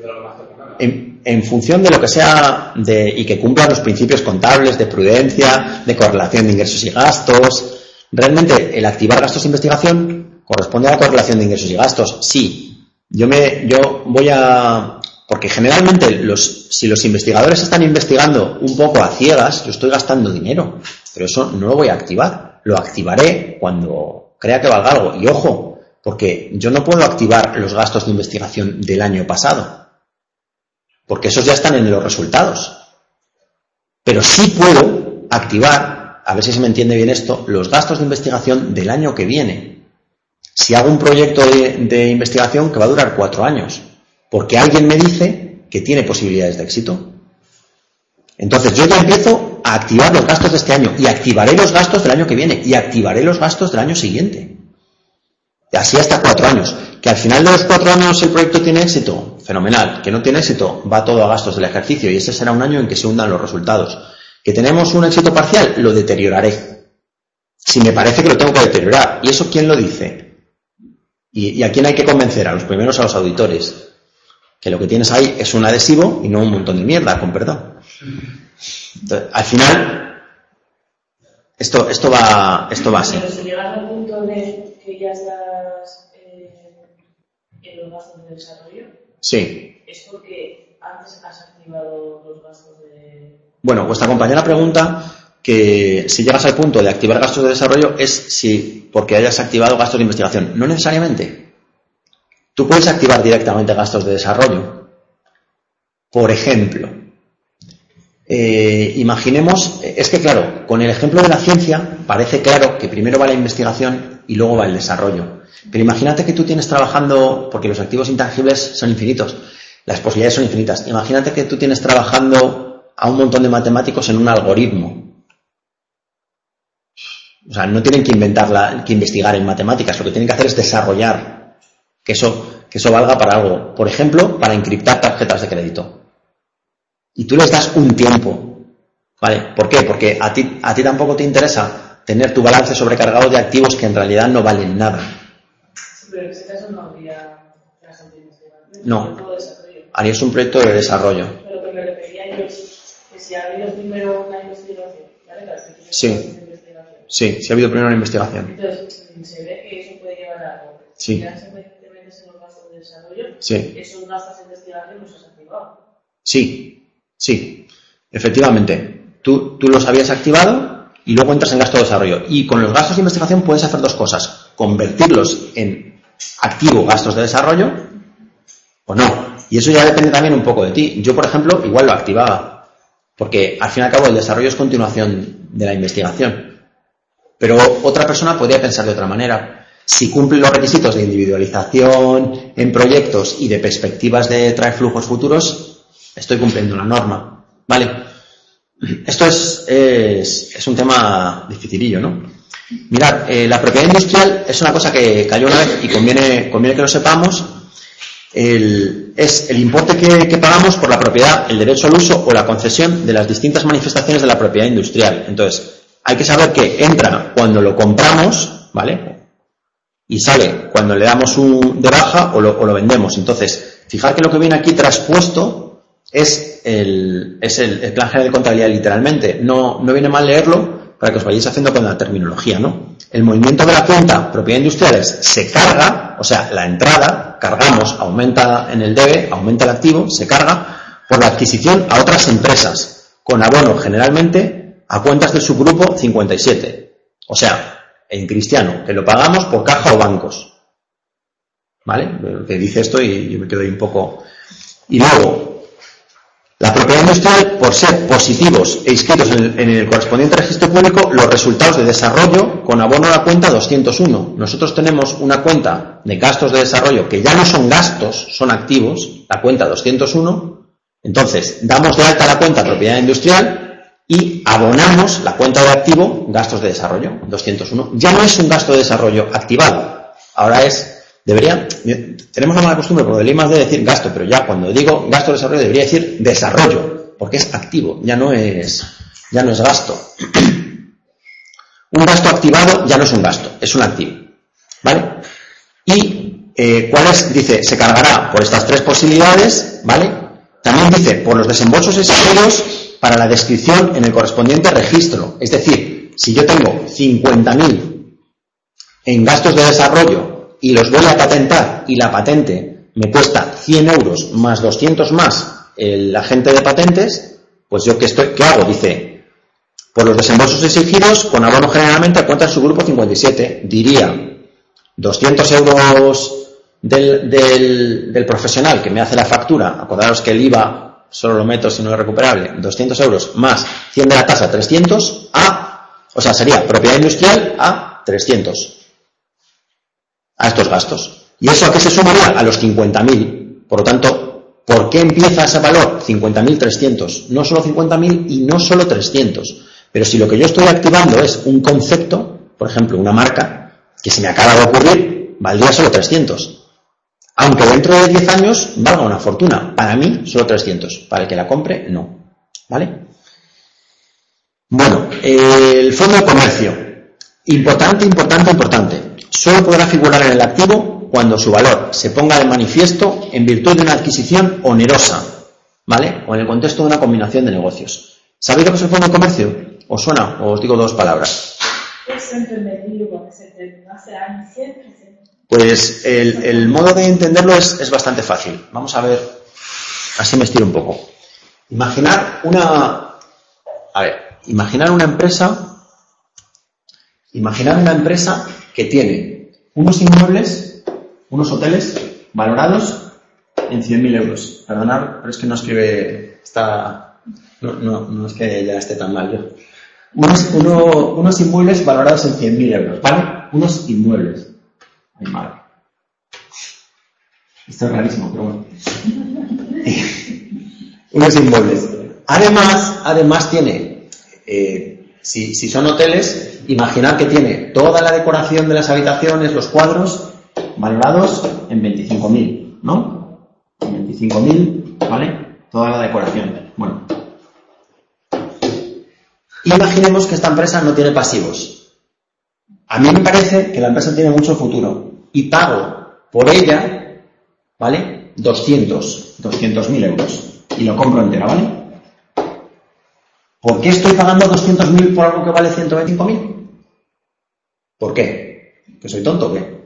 En, en función de lo que sea de, y que cumpla los principios contables de prudencia, de correlación de ingresos y gastos. Realmente, el activar gastos de investigación corresponde a la correlación de ingresos y gastos. Sí, yo me, yo voy a... Porque generalmente los, si los investigadores están investigando un poco a ciegas, yo estoy gastando dinero, pero eso no lo voy a activar. Lo activaré cuando crea que valga algo. Y ojo, porque yo no puedo activar los gastos de investigación del año pasado, porque esos ya están en los resultados. Pero sí puedo activar, a ver si se me entiende bien esto, los gastos de investigación del año que viene. Si hago un proyecto de, de investigación que va a durar cuatro años, porque alguien me dice que tiene posibilidades de éxito. Entonces yo ya empiezo a activar los gastos de este año y activaré los gastos del año que viene y activaré los gastos del año siguiente. Y así hasta cuatro años. Que al final de los cuatro años el proyecto tiene éxito, fenomenal. Que no tiene éxito, va todo a gastos del ejercicio y ese será un año en que se hundan los resultados. Que tenemos un éxito parcial, lo deterioraré. Si me parece que lo tengo que deteriorar. ¿Y eso quién lo dice? ¿Y, y a quién hay que convencer? A los primeros, a los auditores. Que lo que tienes ahí es un adhesivo y no un montón de mierda, con perdón. Entonces, al final, esto, esto va, esto va así. Pero si llegas al punto de que ya estás eh, en los gastos de desarrollo, sí. ¿es porque antes has activado los gastos de...? Bueno, vuestra compañera pregunta que si llegas al punto de activar gastos de desarrollo es si porque hayas activado gastos de investigación. No necesariamente. Tú puedes activar directamente gastos de desarrollo. Por ejemplo, eh, imaginemos, es que claro, con el ejemplo de la ciencia parece claro que primero va la investigación y luego va el desarrollo. Pero imagínate que tú tienes trabajando, porque los activos intangibles son infinitos, las posibilidades son infinitas. Imagínate que tú tienes trabajando a un montón de matemáticos en un algoritmo. O sea, no tienen que inventarla, que investigar en matemáticas, lo que tienen que hacer es desarrollar que eso, que eso valga para algo. Por ejemplo, para encriptar tarjetas de crédito. Y tú les das un tiempo. ¿Vale? ¿Por qué? Porque a ti, a ti tampoco te interesa tener tu balance sobrecargado de activos que en realidad no valen nada. Sí, pero en ese caso no habría bastante investigación. No. Harías un proyecto de desarrollo. Pero que me refería yo, que si ha habido primero una investigación, ¿vale? Claro, que sí. Investigación. Sí, sí ha habido primero una investigación. Entonces, se ve que eso puede llevar a algo. Sí. Si ya se metes en los gastos de desarrollo, sí. Esos gastos de investigación los has activado. Sí, sí, efectivamente. Tú, tú los habías activado y luego entras en gasto de desarrollo. Y con los gastos de investigación puedes hacer dos cosas. Convertirlos en activo gastos de desarrollo o no. Y eso ya depende también un poco de ti. Yo, por ejemplo, igual lo activaba, porque al fin y al cabo el desarrollo es continuación de la investigación. Pero otra persona podría pensar de otra manera. Si cumple los requisitos de individualización en proyectos y de perspectivas de traer flujos futuros, estoy cumpliendo la norma, ¿vale? Esto es, es, es un tema dificilillo, ¿no? Mirad, eh, la propiedad industrial es una cosa que cayó una vez y conviene, conviene que lo sepamos. El, es el importe que, que pagamos por la propiedad, el derecho al uso o la concesión de las distintas manifestaciones de la propiedad industrial. Entonces, hay que saber que entra cuando lo compramos, ¿vale? Y sale cuando le damos un de baja o lo, o lo vendemos. Entonces, fijar que lo que viene aquí traspuesto es el, es el, el plan general de contabilidad literalmente. No, no viene mal leerlo para que os vayáis haciendo con la terminología, ¿no? El movimiento de la cuenta propiedad industriales se carga, o sea, la entrada, cargamos, aumenta en el debe, aumenta el activo, se carga por la adquisición a otras empresas, con abono generalmente a cuentas del subgrupo cincuenta y siete. O sea, en cristiano, que lo pagamos por caja o bancos. ¿Vale? Que dice esto y yo me quedo ahí un poco. Y luego, la propiedad industrial, por ser positivos e inscritos en el, en el correspondiente registro público, los resultados de desarrollo con abono a la cuenta doscientos uno. Nosotros tenemos una cuenta de gastos de desarrollo que ya no son gastos, son activos, la cuenta doscientos uno. Entonces, damos de alta la cuenta propiedad industrial y abonamos la cuenta de activo gastos de desarrollo, doscientos uno. Ya no es un gasto de desarrollo activado. Ahora es, debería, tenemos la mala costumbre por el I más D de decir gasto, pero ya cuando digo gasto de desarrollo debería decir desarrollo, porque es activo, ya no es, ya no es gasto. Un gasto activado ya no es un gasto, es un activo. ¿Vale? Y, eh, ¿cuál es? Dice, se cargará por estas tres posibilidades, ¿vale? También dice, por los desembolsos exigidos para la descripción en el correspondiente registro. Es decir, si yo tengo cincuenta mil en gastos de desarrollo y los voy a patentar y la patente me cuesta cien euros más doscientos más el agente de patentes, pues yo ¿qué, estoy, qué hago? Dice, por los desembolsos exigidos con abono generalmente a cuenta de su grupo cincuenta y siete, diría doscientos euros del, del, del profesional que me hace la factura. Acordaros que el I V A solo lo meto si no es recuperable, doscientos euros más cien de la tasa, trescientos, a, o sea, sería propiedad industrial a trescientos, a estos gastos. ¿Y eso a qué se sumaría? A los cincuenta mil. Por lo tanto, ¿por qué empieza ese valor? cincuenta mil trescientos. No solo cincuenta mil y no solo trescientos. Pero si lo que yo estoy activando es un concepto, por ejemplo, una marca, que se me acaba de ocurrir, valdría solo trescientos. Aunque dentro de diez años valga una fortuna. Para mí, solo trescientos. Para el que la compre, no. ¿Vale? Bueno, eh, el fondo de comercio. Importante, importante, importante. Solo podrá figurar en el activo cuando su valor se ponga de manifiesto en virtud de una adquisición onerosa. ¿Vale? O en el contexto de una combinación de negocios. ¿Sabéis lo que es el fondo de comercio? ¿Os suena? ¿O os digo dos palabras? Yo siempre me digo que se terminó hace años, siempre se... Pues el, el modo de entenderlo es, es bastante fácil. Vamos a ver, así me estiro un poco. Imaginar una, a ver, imaginar una empresa, imaginar una empresa que tiene unos inmuebles, unos hoteles valorados en cien mil euros. Perdonad, pero es que no escribe, está, no, no, no es que ya esté tan mal yo. Unos, uno, unos inmuebles valorados en cien mil euros, ¿vale? Unos inmuebles. Ay, madre. Esto es rarísimo, pero bueno. Unos inmuebles. Además, además tiene, eh, si, si son hoteles, imaginad que tiene toda la decoración de las habitaciones, los cuadros, valorados en veinticinco mil, ¿no? En veinticinco mil, ¿vale? Toda la decoración. Bueno. Imaginemos que esta empresa no tiene pasivos. A mí me parece que la empresa tiene mucho futuro y pago por ella, ¿vale? doscientos mil euros y lo compro entera, ¿vale? ¿Por qué estoy pagando doscientos mil por algo que vale ciento veinticinco mil? ¿Por qué? ¿Que soy tonto o qué?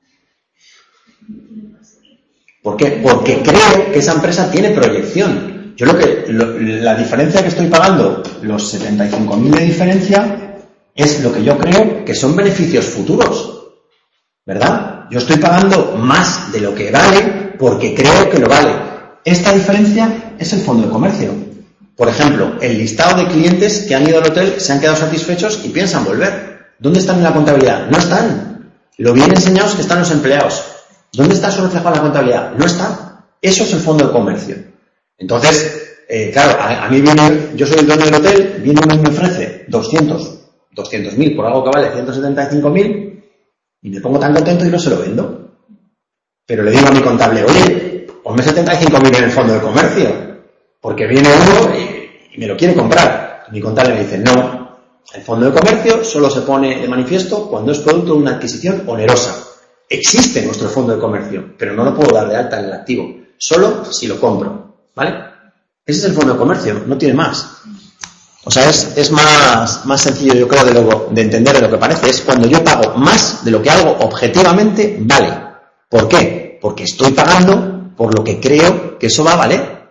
¿Por qué? Porque creo que esa empresa tiene proyección. Yo lo que, lo, la diferencia que estoy pagando, los setenta y cinco mil de diferencia, es lo que yo creo que son beneficios futuros. ¿verdad? Yo estoy pagando más de lo que vale porque creo que lo vale. Esta diferencia es el fondo de comercio. Por ejemplo, el listado de clientes que han ido al hotel, se han quedado satisfechos y piensan volver. ¿Dónde están en la contabilidad? No están. Lo bien enseñados que están los empleados. ¿Dónde está eso reflejado en la contabilidad? No está. Eso es el fondo de comercio. Entonces, eh, claro, a, a mí viene, yo soy el dueño del hotel, viene uno y me ofrece doscientos mil por algo que vale ciento setenta y cinco mil y me pongo tan contento y no se lo vendo. Pero le digo a mi contable, oye, ponme setenta y cinco mil en el fondo de comercio, porque viene uno y, y me lo quiere comprar. Y mi contable me dice, no, el fondo de comercio solo se pone de manifiesto cuando es producto de una adquisición onerosa. Existe nuestro fondo de comercio, pero no lo puedo dar de alta en el activo, solo si lo compro, ¿vale? Ese es el fondo de comercio, no tiene más. O sea, es, es más, más sencillo, yo creo, de, lo, de entender de lo que parece. Es cuando yo pago más de lo que algo objetivamente vale. ¿Por qué? Porque estoy pagando por lo que creo que eso va a valer.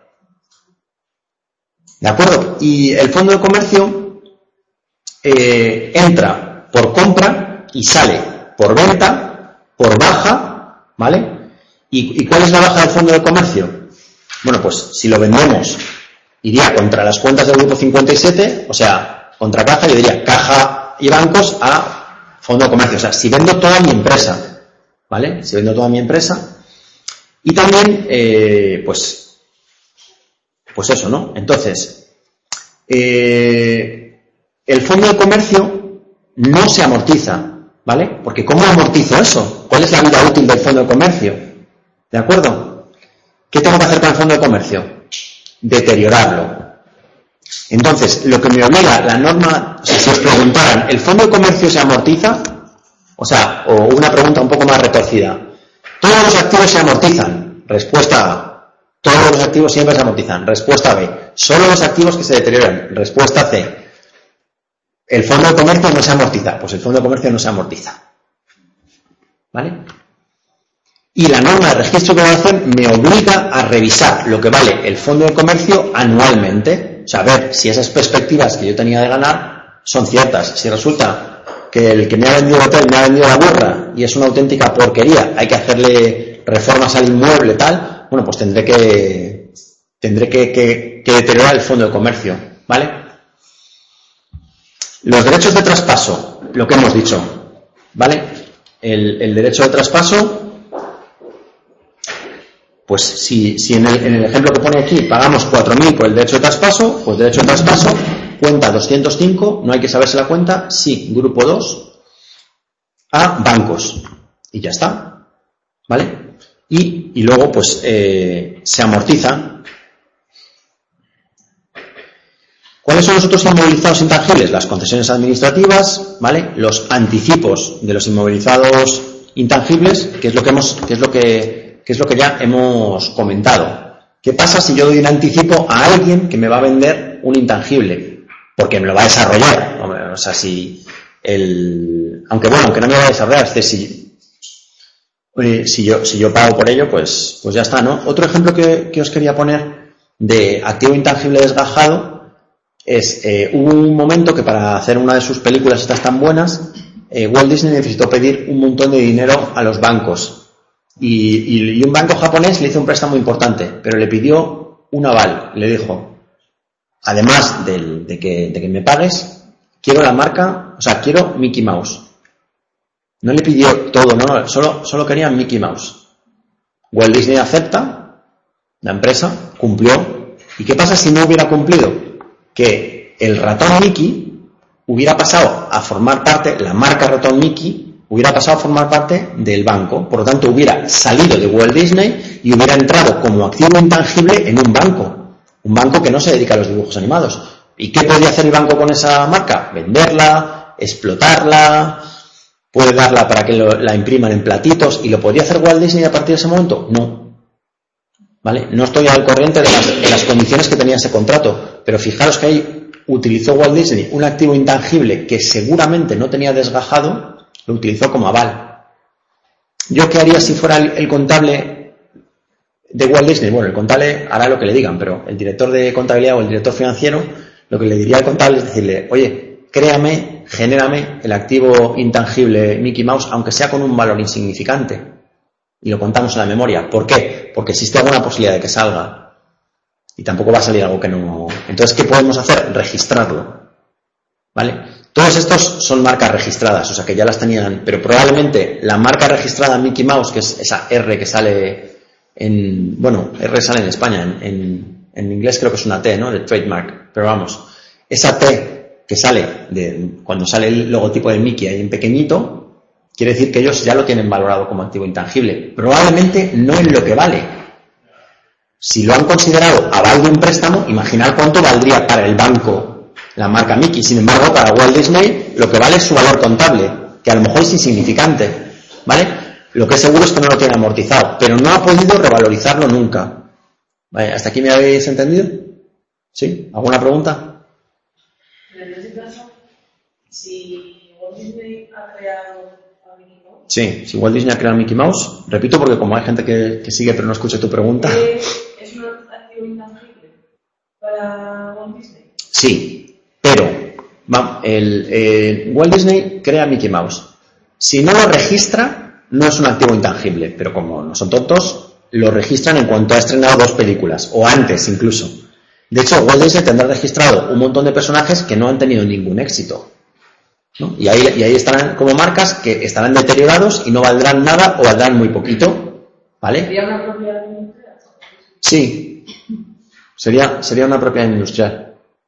¿De acuerdo? Y el fondo de comercio eh, entra por compra y sale por venta, por baja, ¿vale? ¿Y, y cuál es la baja del fondo de comercio? Bueno, pues si lo vendemos, iría contra las cuentas del grupo cincuenta y siete, o sea, contra caja, yo diría caja y bancos a fondo de comercio. O sea, si vendo toda mi empresa, ¿vale? Si vendo toda mi empresa. Y también, eh, pues, pues eso, ¿no? Entonces, eh, el fondo de comercio no se amortiza, ¿vale? Porque ¿cómo amortizo eso? ¿Cuál es la vida útil del fondo de comercio? ¿De acuerdo? ¿Qué tengo que hacer con el fondo de comercio? Deteriorarlo. Entonces, lo que me obliga la norma, o sea, si os preguntaran, ¿el fondo de comercio se amortiza? O sea, o una pregunta un poco más retorcida. ¿Todos los activos se amortizan? Respuesta A. Todos los activos siempre se amortizan. Respuesta B. Solo los activos que se deterioran. Respuesta C. El fondo de comercio no se amortiza. Pues el fondo de comercio no se amortiza. ¿Vale? Y la norma de registro de evaluación me obliga a revisar lo que vale el fondo de comercio anualmente. O sea, a ver si esas perspectivas que yo tenía de ganar son ciertas. Si resulta que el que me ha vendido el hotel me ha vendido la burra y es una auténtica porquería, hay que hacerle reformas al inmueble, tal, bueno, pues tendré que tendré que, que, que deteriorar el fondo de comercio, ¿vale? Los derechos de traspaso, lo que hemos dicho, ¿vale? El, el derecho de traspaso, pues si, si en, el, en el ejemplo que pone aquí pagamos cuatro mil por el derecho de traspaso, pues derecho de traspaso, cuenta doscientos cinco, no hay que saberse la cuenta, sí, grupo dos, a bancos. Y ya está, ¿vale? Y, y luego pues eh, se amortiza. ¿Cuáles son los otros inmovilizados intangibles? Las concesiones administrativas, ¿vale? Los anticipos de los inmovilizados intangibles, que es lo que hemos, que es lo que que es lo que ya hemos comentado. ¿Qué pasa si yo doy un anticipo a alguien que me va a vender un intangible? Porque me lo va a desarrollar. O sea, si el... Aunque bueno, aunque no me va a desarrollar, es decir, si, si, yo, si yo pago por ello, pues, pues ya está, ¿no? Otro ejemplo que, que os quería poner de activo intangible desgajado es, eh, hubo un momento que para hacer una de sus películas estas tan buenas, eh, Walt Disney necesitó pedir un montón de dinero a los bancos. Y, y, y un banco japonés le hizo un préstamo importante, pero le pidió un aval. Le dijo, además del, de, que, de que me pagues, quiero la marca, o sea, quiero Mickey Mouse. No le pidió todo, no, solo, solo quería Mickey Mouse. Walt Disney acepta, la empresa cumplió. ¿Y qué pasa si no hubiera cumplido? Que el ratón Mickey hubiera pasado a formar parte, la marca ratón Mickey hubiera pasado a formar parte del banco, por lo tanto hubiera salido de Walt Disney y hubiera entrado como activo intangible en un banco, un banco que no se dedica a los dibujos animados. ¿Y qué podía hacer el banco con esa marca? Venderla, explotarla, puede darla para que lo, la impriman en platitos. ¿Y lo podría hacer Walt Disney a partir de ese momento? No. ¿Vale? No estoy al corriente de las, de las condiciones que tenía ese contrato, pero fijaros que ahí utilizó Walt Disney un activo intangible que seguramente no tenía desgajado, lo utilizó como aval. ¿Yo qué haría si fuera el, el contable de Walt Disney? Bueno, el contable hará lo que le digan, pero el director de contabilidad o el director financiero, lo que le diría al contable es decirle, oye, créame, genérame el activo intangible Mickey Mouse, aunque sea con un valor insignificante. Y lo contamos en la memoria. ¿Por qué? Porque existe alguna posibilidad de que salga. Y tampoco va a salir algo que no... Entonces, ¿qué podemos hacer? Registrarlo. ¿Vale? Todos estos son marcas registradas, o sea que ya las tenían, pero probablemente la marca registrada Mickey Mouse, que es esa R que sale en... Bueno, R sale en España, en, en, en inglés creo que es una T, ¿no? De trademark, pero vamos, esa T que sale de cuando sale el logotipo de Mickey ahí en pequeñito, quiere decir que ellos ya lo tienen valorado como activo intangible. Probablemente no en lo que vale. Si lo han considerado aval de un préstamo, imaginar cuánto valdría para el banco la marca Mickey. Sin embargo, para Walt Disney lo que vale es su valor contable, que a lo mejor es insignificante, ¿vale? Lo que es seguro es que no lo tiene amortizado, pero no ha podido revalorizarlo nunca. ¿Vale? ¿Hasta aquí me habéis entendido? ¿Sí? ¿Alguna pregunta? En ese caso, si Walt Disney ha creado a Mickey Mouse... Sí, si Walt Disney ha creado a Mickey Mouse, repito porque como hay gente que, que sigue pero no escucha tu pregunta... ¿Es un activo intangible para Walt Disney? Sí. Pero, va, el, el Walt Disney crea Mickey Mouse. Si no lo registra, no es un activo intangible, pero como no son tontos, lo registran en cuanto ha estrenado dos películas, o antes incluso. De hecho, Walt Disney tendrá registrado un montón de personajes que no han tenido ningún éxito, ¿no? Y ahí, y ahí estarán como marcas que estarán deteriorados y no valdrán nada o valdrán muy poquito, ¿vale? ¿Sería una propiedad industrial? Sí, sería, sería una propiedad industrial.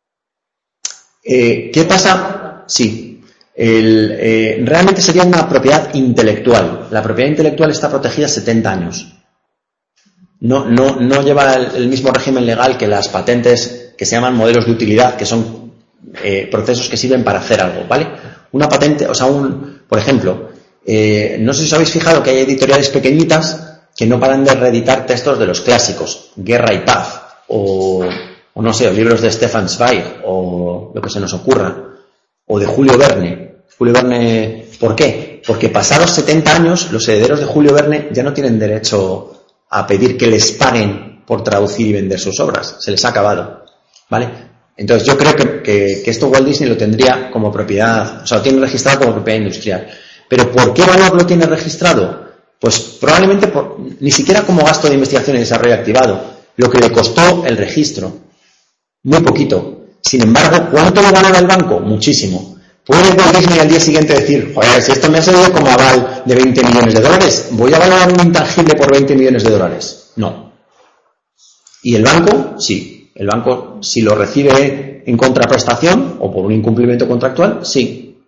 Eh, ¿Qué pasa? Sí. El, eh, realmente sería una propiedad intelectual. La propiedad intelectual está protegida setenta años. No, no, no lleva el, el mismo régimen legal que las patentes que se llaman modelos de utilidad, que son eh, procesos que sirven para hacer algo, ¿vale? Una patente, o sea, un, por ejemplo, eh, no sé si os habéis fijado que hay editoriales pequeñitas que no paran de reeditar textos de los clásicos, Guerra y Paz, o... o no sé, libros de Stefan Zweig, o lo que se nos ocurra, o de Julio Verne. Julio Verne, ¿por qué? Porque pasados setenta años, los herederos de Julio Verne ya no tienen derecho a pedir que les paguen por traducir y vender sus obras. Se les ha acabado, ¿vale? Entonces yo creo que, que, que esto Walt Disney lo tendría como propiedad, o sea, lo tiene registrado como propiedad industrial. ¿Pero por qué valor lo tiene registrado? Pues probablemente por, ni siquiera como gasto de investigación y desarrollo activado, lo que le costó el registro. Muy poquito. Sin embargo, ¿cuánto lo valora el banco? Muchísimo. ¿Puede Walt Disney al día siguiente decir, joder, si esto me ha salido como aval de veinte millones de dólares, voy a valorar un intangible por veinte millones de dólares? No. ¿Y el banco? Sí. El banco, si lo recibe en contraprestación o por un incumplimiento contractual, sí.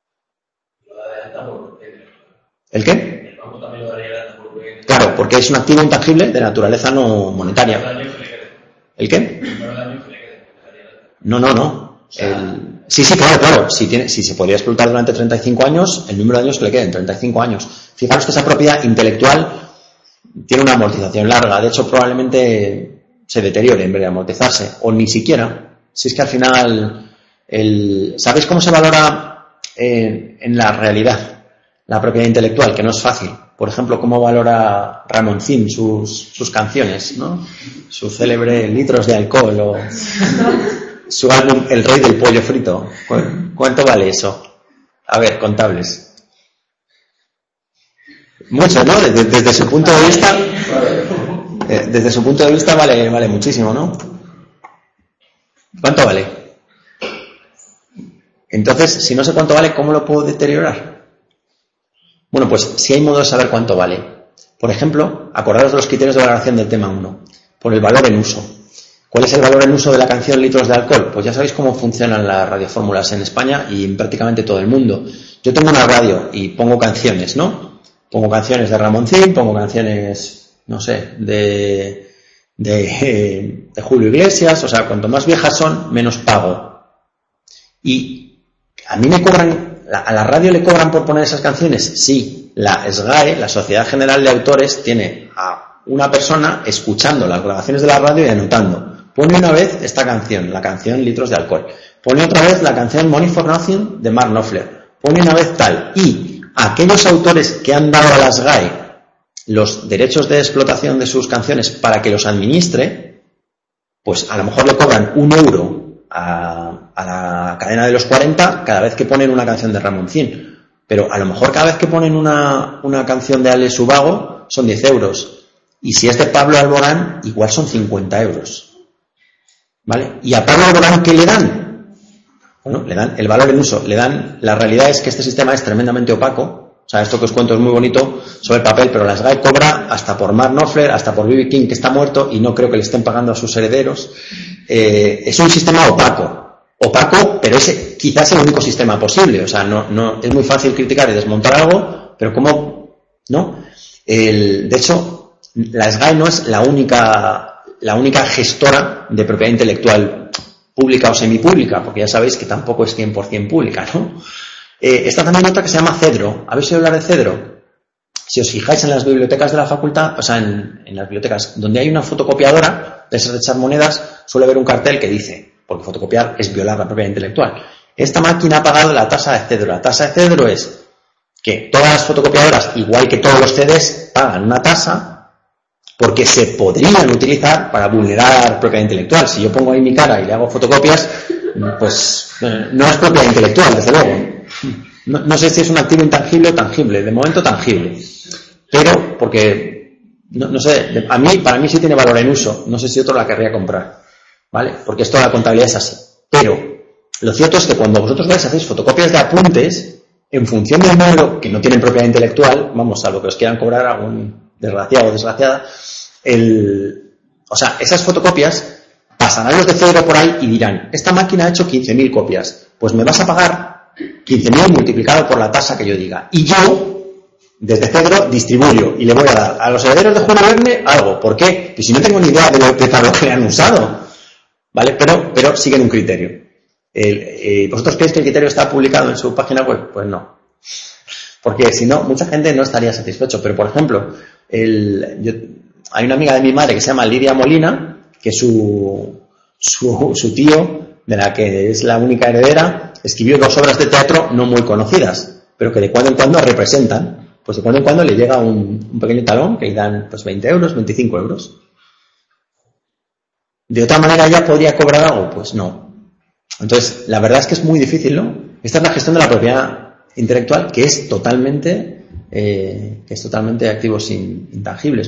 ¿El qué? El banco también lo daría de alta por... Claro, porque es un activo intangible de naturaleza no monetaria. ¿El qué? No, no, no. El... Sí, sí, claro, claro. Si, tiene, si se podría explotar durante treinta y cinco años, el número de años que le queden, treinta y cinco años. Fijaros que esa propiedad intelectual tiene una amortización larga. De hecho, probablemente se deteriore en vez de amortizarse. O ni siquiera. Si es que al final... El... ¿Sabéis cómo se valora en, en la realidad la propiedad intelectual? Que no es fácil. Por ejemplo, cómo valora Ramoncín sus, sus canciones, ¿no? Su célebre Litros de Alcohol o su álbum El Rey del Pollo Frito. ¿Cuánto vale eso? A ver, contables. Mucho, ¿no? Desde, desde su punto de vista, desde su punto de vista vale, vale muchísimo, ¿no? ¿Cuánto vale? Entonces, si no sé cuánto vale, ¿cómo lo puedo deteriorar? Bueno, pues si hay modo de saber cuánto vale. Por ejemplo, acordaros de los criterios de valoración del tema uno. Por el valor en uso. ¿Cuál es el valor en uso de la canción Litros de Alcohol? Pues ya sabéis cómo funcionan las radiofórmulas en España y en prácticamente todo el mundo. Yo tengo una radio y pongo canciones, ¿no? Pongo canciones de Ramoncín, pongo canciones, no sé, de, de, de Julio Iglesias. O sea, cuanto más viejas son, menos pago. Y a mí me cobran... ¿A la radio le cobran por poner esas canciones? Sí. La S G A E, la Sociedad General de Autores, tiene a una persona escuchando las grabaciones de la radio y anotando. Pone una vez esta canción, la canción Litros de Alcohol. Pone otra vez la canción Money for Nothing de Mark Knopfler. Pone una vez tal. Y aquellos autores que han dado a la S G A E los derechos de explotación de sus canciones para que los administre, pues a lo mejor le cobran un euro a, a la cadena de los cuarenta cada vez que ponen una canción de Ramoncín. Pero a lo mejor cada vez que ponen una, una canción de Alex Ubago son diez euros. Y si es de Pablo Alborán, igual son cincuenta euros. ¿Vale? ¿Y a Pablo Alborán qué le dan? Bueno, le dan el valor en uso. Le dan, la realidad es que este sistema es tremendamente opaco. O sea, esto que os cuento es muy bonito sobre el papel, pero la S G A E cobra hasta por Mark Knopfler, hasta por B B King, que está muerto, y no creo que le estén pagando a sus herederos. Eh, es un sistema opaco. Opaco, pero ese quizás es el único sistema posible. O sea, no, no, es muy fácil criticar y desmontar algo, pero ¿cómo? ¿No? El, de hecho, la S G A E no es la única, la única gestora de propiedad intelectual pública o semipública, porque ya sabéis que tampoco es cien por ciento pública, ¿no? Eh, está también otra que se llama Cedro. ¿Habéis oído hablar de Cedro? Si os fijáis en las bibliotecas de la facultad, o sea, en, en las bibliotecas donde hay una fotocopiadora de esas de echar monedas, suele haber un cartel que dice, porque fotocopiar es violar la propiedad intelectual. Esta máquina ha pagado la tasa de Cedro. La tasa de Cedro es que todas las fotocopiadoras, igual que todos los C Ds, pagan una tasa porque se podrían utilizar para vulnerar propiedad intelectual. Si yo pongo ahí mi cara y le hago fotocopias, pues eh, no es propiedad intelectual, desde luego. No, no sé si es un activo intangible o tangible, de momento tangible. Pero, porque, no, no sé, a mí, para mí sí tiene valor en uso, no sé si otro la querría comprar, ¿vale? Porque esto de la contabilidad es así. Pero, lo cierto es que cuando vosotros vais a hacer fotocopias de apuntes, en función del número, que no tienen propiedad intelectual, vamos, a lo que os quieran cobrar a un desgraciado o desgraciada, el, o sea, esas fotocopias pasarán los de Cedro por ahí y dirán, esta máquina ha hecho quince mil copias, pues me vas a pagar quince mil multiplicado por la tasa que yo diga. Y yo, desde Cedro, distribuyo y le voy a dar a los herederos de Julio Verne algo. ¿Por qué? Pues si no tengo ni idea de lo que, de lo que han usado. ¿Vale? Pero, pero siguen un criterio. El, eh, ¿Vosotros creéis que el criterio está publicado en su página web? Pues no. Porque si no, mucha gente no estaría satisfecho. Pero, por ejemplo, el, yo, hay una amiga de mi madre que se llama Lidia Molina, que su, su, su tío, de la que es la única heredera, escribió dos obras de teatro no muy conocidas, pero que de cuando en cuando representan. Pues de cuando en cuando le llega un, un pequeño talón que le dan pues veinte euros, veinticinco euros. ¿De otra manera ya podría cobrar algo? Pues no. Entonces, la verdad es que es muy difícil, ¿no? Esta es la gestión de la propiedad intelectual que es totalmente, eh, que es totalmente activos in, intangibles.